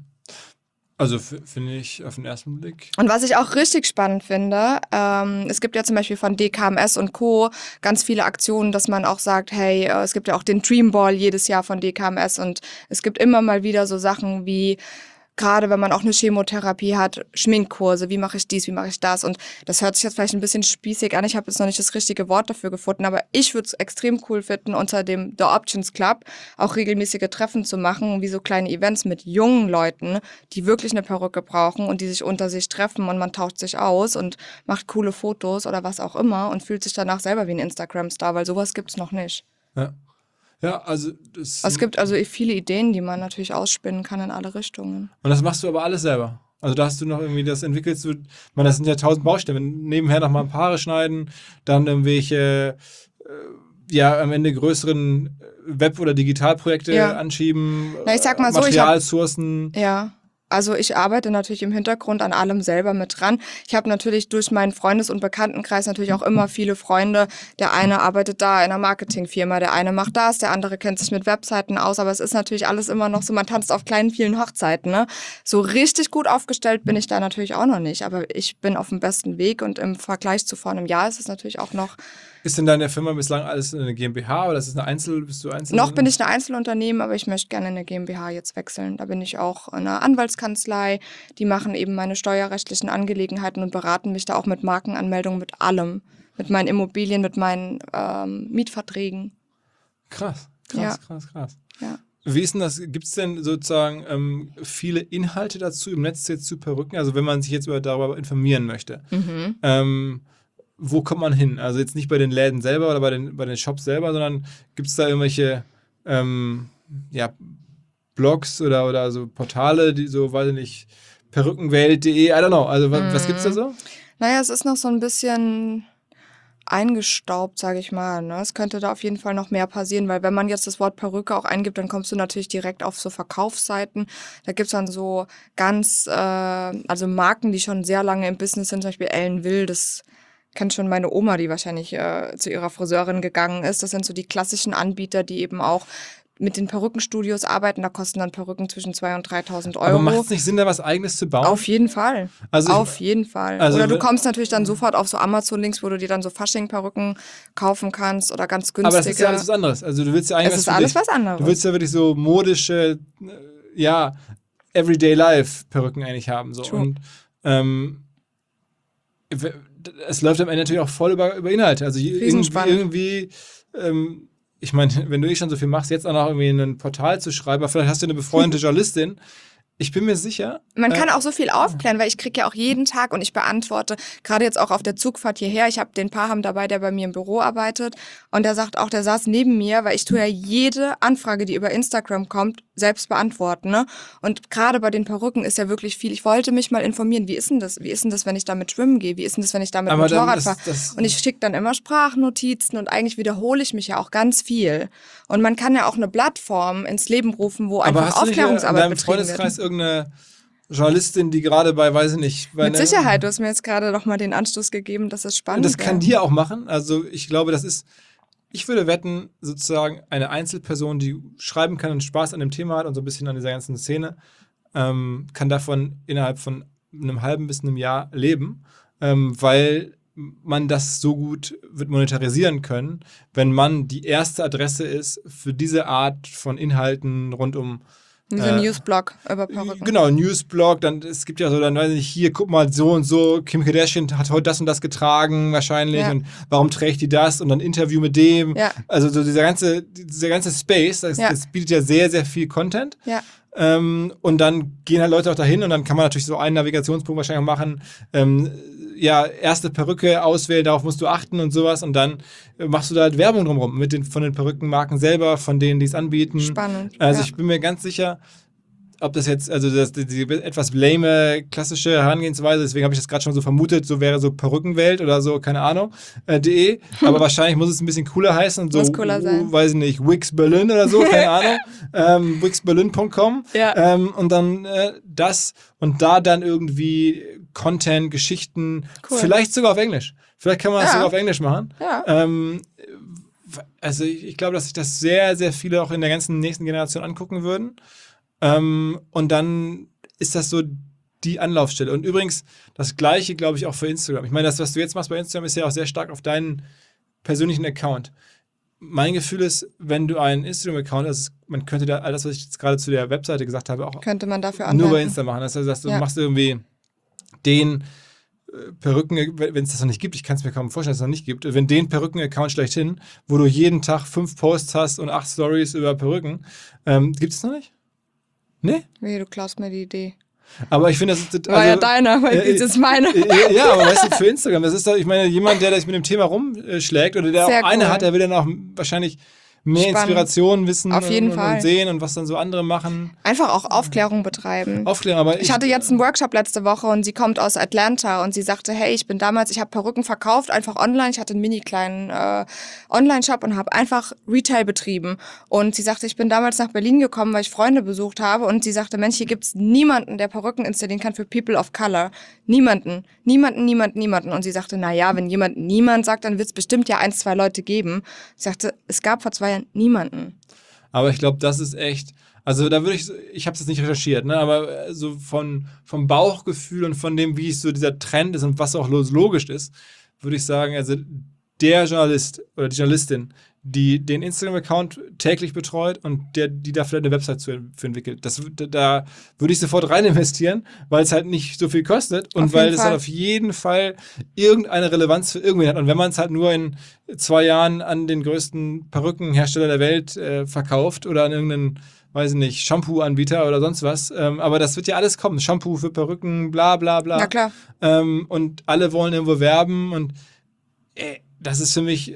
Also f- finde ich auf den ersten Blick. Und was ich auch richtig spannend finde, ähm, es gibt ja zum Beispiel von D K M S und Co. ganz viele Aktionen, dass man auch sagt, hey, äh, es gibt ja auch den Dream Ball jedes Jahr von D K M S und es gibt immer mal wieder so Sachen wie, gerade wenn man auch eine Chemotherapie hat, Schminkkurse, wie mache ich dies, wie mache ich das? Und das hört sich jetzt vielleicht ein bisschen spießig an, ich habe jetzt noch nicht das richtige Wort dafür gefunden, aber ich würde es extrem cool finden, unter dem The Options Club auch regelmäßige Treffen zu machen, wie so kleine Events mit jungen Leuten, die wirklich eine Perücke brauchen und die sich unter sich treffen und man tauscht sich aus und macht coole Fotos oder was auch immer und fühlt sich danach selber wie ein Instagram-Star, weil sowas gibt's noch nicht. Ja. Ja, also das Es gibt also viele Ideen, die man natürlich ausspinnen kann in alle Richtungen. Und das machst du aber alles selber. Also da hast du noch irgendwie, das entwickelst du, ich meine, das sind ja tausend Baustellen. Nebenher noch mal ein paar Haare schneiden, dann irgendwelche, äh, ja, am Ende größeren Web- oder Digitalprojekte ja. anschieben, Na, ich sag mal so, Materialsourcen. Ich hab, ja. Also ich arbeite natürlich im Hintergrund an allem selber mit dran. Ich habe natürlich durch meinen Freundes- und Bekanntenkreis natürlich auch immer viele Freunde. Der eine arbeitet da in einer Marketingfirma, der eine macht das, der andere kennt sich mit Webseiten aus. Aber es ist natürlich alles immer noch so, man tanzt auf kleinen, vielen Hochzeiten. Ne? So richtig gut aufgestellt bin ich da natürlich auch noch nicht. Aber ich bin auf dem besten Weg und im Vergleich zu vor einem Jahr ist es natürlich auch noch... Ist denn deine Firma bislang alles eine GmbH oder ist es eine Einzel, bist du Einzel? Noch bin ich ein Einzelunternehmen, aber ich möchte gerne in eine GmbH jetzt wechseln. Da bin ich auch in einer Anwaltskanzlei. Die machen eben meine steuerrechtlichen Angelegenheiten und beraten mich da auch mit Markenanmeldungen, mit allem. Mit meinen Immobilien, mit meinen ähm, Mietverträgen. Krass, krass, ja. krass, krass. Ja. Wie ist denn das? Gibt es denn sozusagen ähm, viele Inhalte dazu im Netz jetzt zu Perücken? Also wenn man sich jetzt über, darüber informieren möchte. Mhm. Ähm, Wo kommt man hin? Also jetzt nicht bei den Läden selber oder bei den, bei den Shops selber, sondern gibt es da irgendwelche ähm, ja, Blogs oder, oder so Portale, die so, weiß ich nicht, perückenwelt punkt de, I don't know. Also was, mhm. was gibt's da so? Naja, es ist noch so ein bisschen eingestaubt, sage ich mal. Ne? Es könnte da auf jeden Fall noch mehr passieren, weil wenn man jetzt das Wort Perücke auch eingibt, dann kommst du natürlich direkt auf so Verkaufsseiten. Da gibt's dann so ganz, äh, also Marken, die schon sehr lange im Business sind, zum Beispiel Ellen Will, das kennt schon meine Oma, die wahrscheinlich äh, zu ihrer Friseurin gegangen ist. Das sind so die klassischen Anbieter, die eben auch mit den Perückenstudios arbeiten. Da kosten dann Perücken zwischen zweitausend und dreitausend Euro. Aber macht es nicht Sinn, da was Eigenes zu bauen? Auf jeden Fall. Also auf ich, jeden Fall. Also oder du kommst natürlich dann sofort auf so Amazon-Links, wo du dir dann so Fasching-Perücken kaufen kannst oder ganz günstige. Aber das ist ja alles was anderes. Also du willst ja eigentlich es ist was alles dich. was anderes. Du willst ja wirklich so modische, ja, Everyday-Life-Perücken eigentlich haben. So. True. Und ähm, es läuft am Ende natürlich auch voll über, über Inhalte. Also irgendwie, irgendwie ähm, ich meine, wenn du eh schon so viel machst, jetzt auch noch irgendwie ein Portal zu schreiben, vielleicht hast du eine befreundete Journalistin. Ich bin mir sicher. Man äh, kann auch so viel aufklären, weil ich kriege ja auch jeden Tag und ich beantworte, gerade jetzt auch auf der Zugfahrt hierher, ich habe den Paham dabei, der bei mir im Büro arbeitet und der sagt auch, der saß neben mir, weil ich tue ja jede Anfrage, die über Instagram kommt, selbst beantworten. Ne? Und gerade bei den Perücken ist ja wirklich viel. Ich wollte mich mal informieren, wie ist denn das? Wie ist denn das, wenn ich damit schwimmen gehe? Wie ist denn das, wenn ich damit aber Motorrad das, fahre? das, Und ich schicke dann immer Sprachnotizen und eigentlich wiederhole ich mich ja auch ganz viel. Und man kann ja auch eine Plattform ins Leben rufen, wo aber einfach Aufklärungsarbeit betrieben wird. In deinem Freundeskreis irgendeine Journalistin, die gerade bei, weiß ich nicht. Mit Sicherheit, du hast mir jetzt gerade noch mal den Anstoß gegeben, dass es spannend ist. Das kann die auch machen. Also ich glaube, das ist, ich würde wetten, sozusagen eine Einzelperson, die schreiben kann und Spaß an dem Thema hat und so ein bisschen an dieser ganzen Szene, ähm, kann davon innerhalb von einem halben bis einem Jahr leben, ähm, weil man das so gut wird monetarisieren können, wenn man die erste Adresse ist für diese Art von Inhalten rund um Wie so ein äh, Newsblog über Perücken. Genau, Newsblog, dann, es gibt ja so, dann weiß ich nicht, hier, guck mal, so und so, Kim Kardashian hat heute das und das getragen, wahrscheinlich, ja. Und warum trägt die das? Und dann Interview mit dem. Ja. Also so dieser ganze, dieser ganze Space, das, ja. das bietet ja sehr, sehr viel Content. Ja. Ähm, und dann gehen halt Leute auch dahin und dann kann man natürlich so einen Navigationspunkt wahrscheinlich auch machen, ähm, ja, erste Perücke auswählen, darauf musst du achten und sowas und dann machst du da halt Werbung drumherum mit den, von den Perückenmarken selber, von denen, die es anbieten. Spannend. Also ja. ich bin mir ganz sicher, ob das jetzt, also das, die, die etwas lame, klassische Herangehensweise, deswegen habe ich das gerade schon so vermutet, so wäre so Perückenwelt oder so, keine Ahnung, äh, de. Aber wahrscheinlich muss es ein bisschen cooler heißen. So, Muss cooler sein. uh, weiß ich nicht, Wix Berlin oder so, keine Ahnung. Ähm, wix berlin punkt com. Ja. Ähm, und dann äh, das und da dann irgendwie Content, Geschichten, Cool. vielleicht sogar auf Englisch. Vielleicht kann man das Ja. sogar auf Englisch machen. Ja. Ähm, also ich, ich glaube, dass sich das sehr, sehr viele auch in der ganzen nächsten Generation angucken würden. Ähm, und dann ist das so die Anlaufstelle. Und übrigens, das Gleiche, glaube ich, auch für Instagram. Ich meine, das, was du jetzt machst bei Instagram, ist ja auch sehr stark auf deinen persönlichen Account. Mein Gefühl ist, wenn du einen Instagram-Account hast, man könnte da all das, was ich jetzt gerade zu der Webseite gesagt habe, auch Könnte man dafür anwenden. nur bei Insta machen. Das heißt, du Ja. machst irgendwie den äh, Perücken, wenn es das noch nicht gibt, ich kann es mir kaum vorstellen, dass es noch nicht gibt, wenn den Perücken-Account schlechthin, wo du jeden Tag fünf Posts hast und acht Stories über Perücken, ähm, gibt es noch nicht? Nee? Nee, du klaust mir die Idee. Aber ich finde, das ist... War ja deiner, weil äh, jetzt ist meine. äh, ja, aber weißt du, für Instagram, das ist doch, ich meine, jemand, der sich mit dem Thema rumschlägt oder der Sehr auch eine cool. hat, der will dann auch wahrscheinlich mehr Spannend. Inspiration wissen Auf jeden und, Fall. und sehen und was dann so andere machen. Einfach auch Aufklärung betreiben. Aufklären, aber Ich hatte jetzt einen Workshop letzte Woche und sie kommt aus Atlanta und sie sagte, hey, ich bin damals, ich habe Perücken verkauft, einfach online. Ich hatte einen mini kleinen äh, Online-Shop und habe einfach Retail betrieben. Und sie sagte, ich bin damals nach Berlin gekommen, weil ich Freunde besucht habe. Und sie sagte, Mensch, hier gibt's niemanden, der Perücken installieren kann für People of Color. Niemanden. Niemanden, niemanden, niemanden. Und sie sagte, na ja, wenn jemand niemand sagt, dann wird's bestimmt ja ein, zwei Leute geben. Sie sagte, es gab vor zwei Jahren niemanden. Aber ich glaube, das ist echt, also da würde ich, ich habe es jetzt nicht recherchiert, ne, aber so von, vom Bauchgefühl und von dem, wie es so dieser Trend ist und was auch logisch ist, würde ich sagen, also der Journalist oder die Journalistin, die den Instagram-Account täglich betreut und der, die da vielleicht eine Website zu, für entwickelt, das, da würde ich sofort rein investieren, weil es halt nicht so viel kostet und Auf weil jeden es Fall. halt auf jeden Fall irgendeine Relevanz für irgendwen hat. Und wenn man es halt nur in zwei Jahren an den größten Perückenhersteller der Welt äh, verkauft oder an irgendeinen, weiß ich nicht, Shampoo-Anbieter oder sonst was, ähm, aber das wird ja alles kommen. Shampoo für Perücken, bla bla bla. Na klar. Ähm, und alle wollen irgendwo werben und äh, das ist für mich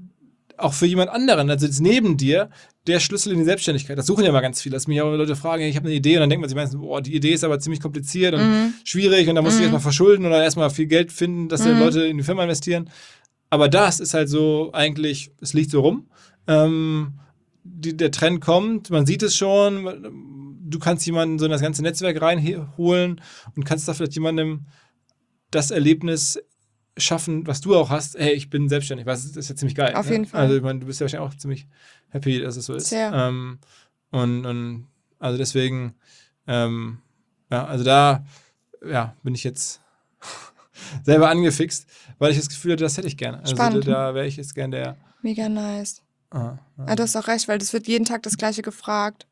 auch für jemand anderen, also jetzt neben dir, der Schlüssel in die Selbstständigkeit. Das suchen ja mal ganz viele, dass mich auch Leute fragen, ich habe eine Idee und dann denkt man sich meistens, boah, die Idee ist aber ziemlich kompliziert und Mhm. schwierig und da muss ich Mhm. erstmal verschulden oder erstmal viel Geld finden, dass die Mhm. Leute in die Firma investieren. Aber das ist halt so eigentlich, es liegt so rum. Ähm, die, der Trend kommt, man sieht es schon, du kannst jemanden so in das ganze Netzwerk reinholen und kannst da vielleicht jemandem das Erlebnis schaffen, was du auch hast, hey, ich bin selbstständig, das ist ja ziemlich geil. Auf ne? jeden Fall. Also ich meine, du bist ja wahrscheinlich auch ziemlich happy, dass es so ist. Sehr. Ähm, und, und also deswegen, ähm, ja, also da ja, bin ich jetzt selber angefixt, weil ich das Gefühl hatte, das hätte ich gerne. Also Spannend. da, da wäre ich jetzt gern der. Mega nice. Ah, ah. Ja, du hast auch recht, weil das wird jeden Tag das Gleiche gefragt.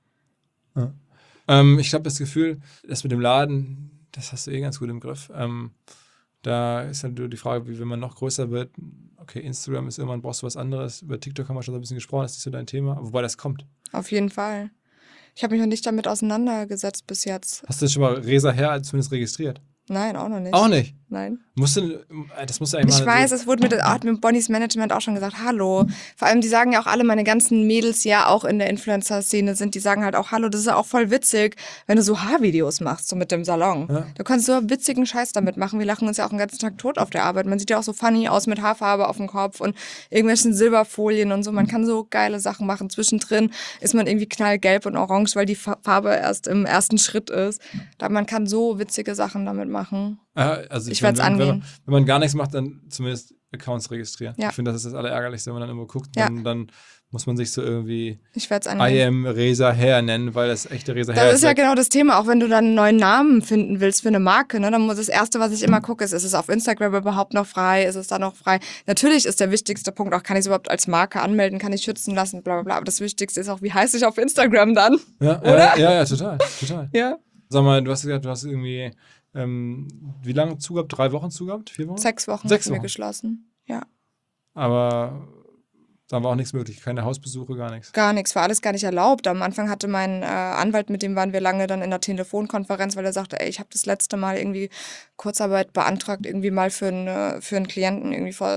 Ähm, ich habe das Gefühl, das mit dem Laden, das hast du eh ganz gut im Griff. Ähm, da ist halt nur die Frage, wie wenn man noch größer wird, okay, Instagram ist irgendwann, brauchst du was anderes. Über TikTok haben wir schon so ein bisschen gesprochen, das ist so dein Thema. Wobei das kommt. Auf jeden Fall. Ich habe mich noch nicht damit auseinandergesetzt bis jetzt. Hast du das schon mal Resa Her zumindest registriert? Nein, auch noch nicht. Auch nicht. Nein. Musst du, das musst du eigentlich Ich mal. weiß, es wurde mit, hat mit Bonnies Management auch schon gesagt, hallo. Vor allem, die sagen ja auch alle, meine ganzen Mädels, die ja auch in der Influencer-Szene sind, die sagen halt auch, hallo, das ist ja auch voll witzig, wenn du so Haarvideos machst, so mit dem Salon. Ja. Du kannst so witzigen Scheiß damit machen. Wir lachen uns ja auch den ganzen Tag tot auf der Arbeit. Man sieht ja auch so funny aus mit Haarfarbe auf dem Kopf und irgendwelchen Silberfolien und so. Man kann so geile Sachen machen. Zwischendrin ist man irgendwie knallgelb und orange, weil die Fa- Farbe erst im ersten Schritt ist. Da man kann so witzige Sachen damit machen. Ja, also Ich finde, werd's wenn, wenn, man, angehen. wenn man gar nichts macht, dann zumindest Accounts registrieren. Ja. Ich finde, das ist das Allerärgerlichste, wenn man dann irgendwo guckt. Ja. Dann, dann muss man sich so irgendwie Ich werde es I angehen. am Resa Her nennen, weil das echte Resa Her Das ist ja weg. genau das Thema, auch wenn du dann einen neuen Namen finden willst für eine Marke, ne, dann muss das Erste, was ich immer gucke, ist, ist es auf Instagram überhaupt noch frei, ist es da noch frei? Natürlich ist der wichtigste Punkt auch, kann ich es überhaupt als Marke anmelden, kann ich schützen lassen, bla bla bla, aber das Wichtigste ist auch, wie heiße ich auf Instagram dann? Ja, ja, ja, ja, total, total. Ja. Sag mal, du hast gesagt, du hast irgendwie, ähm, wie lange zugehabt? Drei Wochen zugehabt? Vier Wochen? Sechs Wochen Sechs sind wir Wochen. geschlossen. Ja. Aber da war auch nichts möglich. Keine Hausbesuche, gar nichts. Gar nichts, war alles gar nicht erlaubt. Am Anfang hatte mein äh, Anwalt, mit dem waren wir lange dann in der Telefonkonferenz, weil er sagte, ey, ich habe das letzte Mal irgendwie Kurzarbeit beantragt, irgendwie mal für, eine, für einen Klienten irgendwie vor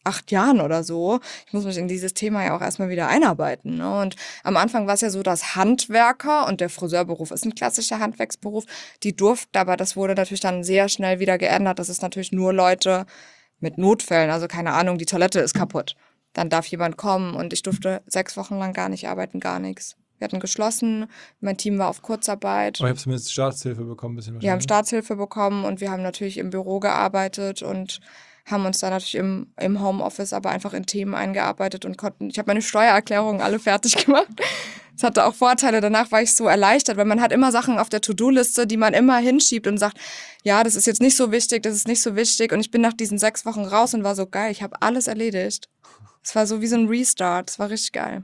acht Jahren oder so. Ich muss mich in dieses Thema ja auch erstmal wieder einarbeiten. Ne? Und am Anfang war es ja so, dass Handwerker, und der Friseurberuf ist ein klassischer Handwerksberuf, die durften, aber das wurde natürlich dann sehr schnell wieder geändert. Das ist natürlich nur Leute mit Notfällen, also keine Ahnung, die Toilette ist kaputt. Dann darf jemand kommen und ich durfte sechs Wochen lang gar nicht arbeiten, gar nichts. Wir hatten geschlossen, mein Team war auf Kurzarbeit. Aber ich habe zumindest Staatshilfe bekommen. Ein bisschen wir haben Staatshilfe bekommen und wir haben natürlich im Büro gearbeitet und haben uns dann natürlich im, im Homeoffice aber einfach in Themen eingearbeitet und konnten, ich habe meine Steuererklärungen alle fertig gemacht. Das hatte auch Vorteile, danach war ich so erleichtert, weil man hat immer Sachen auf der To-Do-Liste, die man immer hinschiebt und sagt, ja, das ist jetzt nicht so wichtig, das ist nicht so wichtig. Und ich bin nach diesen sechs Wochen raus und war so geil, ich habe alles erledigt. Es war so wie so ein Restart, es war richtig geil.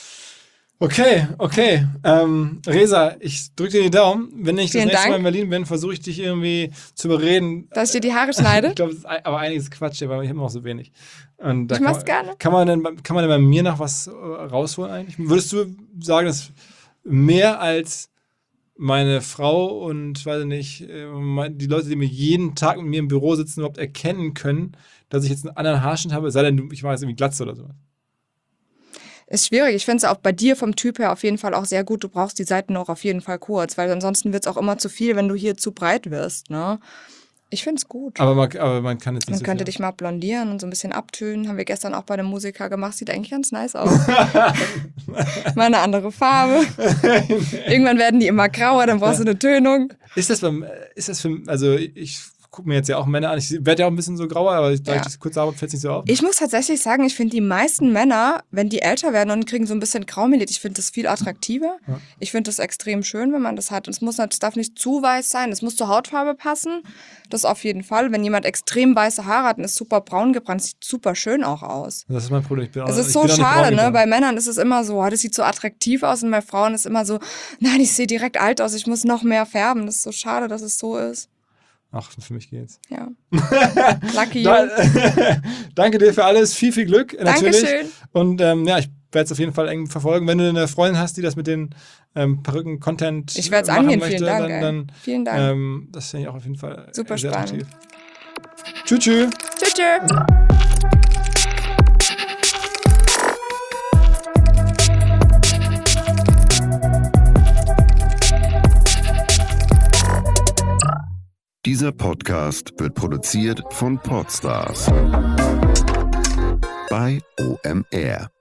Okay, okay. Ähm, Reza, ich drücke dir die Daumen. Wenn ich Vielen das nächste Dank. Mal in Berlin bin, versuche ich dich irgendwie zu überreden. Dass ich dir die Haare schneide? Ich glaube, das ist ein- aber einiges Quatsch, weil ich habe noch so wenig. Und da Ich kann mach's man, gerne. Kann man, denn, kann man denn bei mir noch was äh, rausholen eigentlich? Würdest du sagen, dass mehr als meine Frau und, weiß ich nicht, äh, mein- die Leute, die mir jeden Tag mit mir im Büro sitzen, überhaupt erkennen können, dass ich jetzt einen anderen Haarschnitt habe, sei denn, ich mache jetzt irgendwie Glatze oder so? Ist schwierig. Ich finde es auch bei dir vom Typ her auf jeden Fall auch sehr gut. Du brauchst die Seiten auch auf jeden Fall kurz, weil ansonsten wird es auch immer zu viel, wenn du hier zu breit wirst. Ne? Ich finde es gut. Aber man, aber man kann jetzt nicht Man so könnte viel. dich mal blondieren und so ein bisschen abtönen. Haben wir gestern auch bei dem Musiker gemacht. Sieht eigentlich ganz nice aus. Mal eine andere Farbe. Irgendwann werden die immer grauer, dann brauchst du eine Tönung. Ist das, beim, ist das für, also ich gucke mir jetzt ja auch Männer an, ich werde ja auch ein bisschen so grauer, aber da Ja. ich das kurz habe, fällt es nicht so auf. Ich muss tatsächlich sagen, ich finde die meisten Männer, wenn die älter werden und kriegen so ein bisschen Graumelit, ich finde das viel attraktiver. Ja. Ich finde das extrem schön, wenn man das hat. Und es muss, es darf nicht zu weiß sein, es muss zur Hautfarbe passen. Das auf jeden Fall. Wenn jemand extrem weiße Haare hat und ist super braun gebrannt, sieht super schön auch aus. Das ist mein Problem. Ich bin auch, Es ist ich so bin auch nicht schade, braun ne? gebrannt. Bei Männern ist es immer so, oh, das sieht so attraktiv aus und bei Frauen ist immer so, nein, ich sehe direkt alt aus, ich muss noch mehr färben. Das ist so schade, dass es so ist. Ach, für mich geht's. Ja. Lucky you. Da, danke dir für alles. Viel, viel Glück. Natürlich. Dankeschön. Und ähm, ja, ich werde es auf jeden Fall eng verfolgen. Wenn du eine Freundin hast, die das mit den ähm, Perücken Content Ich werde es machen angehen, möchte, vielen Dank. dann, ey. dann Vielen Dank. ähm, das finde ich auch auf jeden Fall Super sehr spannend. attraktiv. Tschüss, tschüss. Tschüss, tschüss. Dieser Podcast wird produziert von Podstars bei O M R.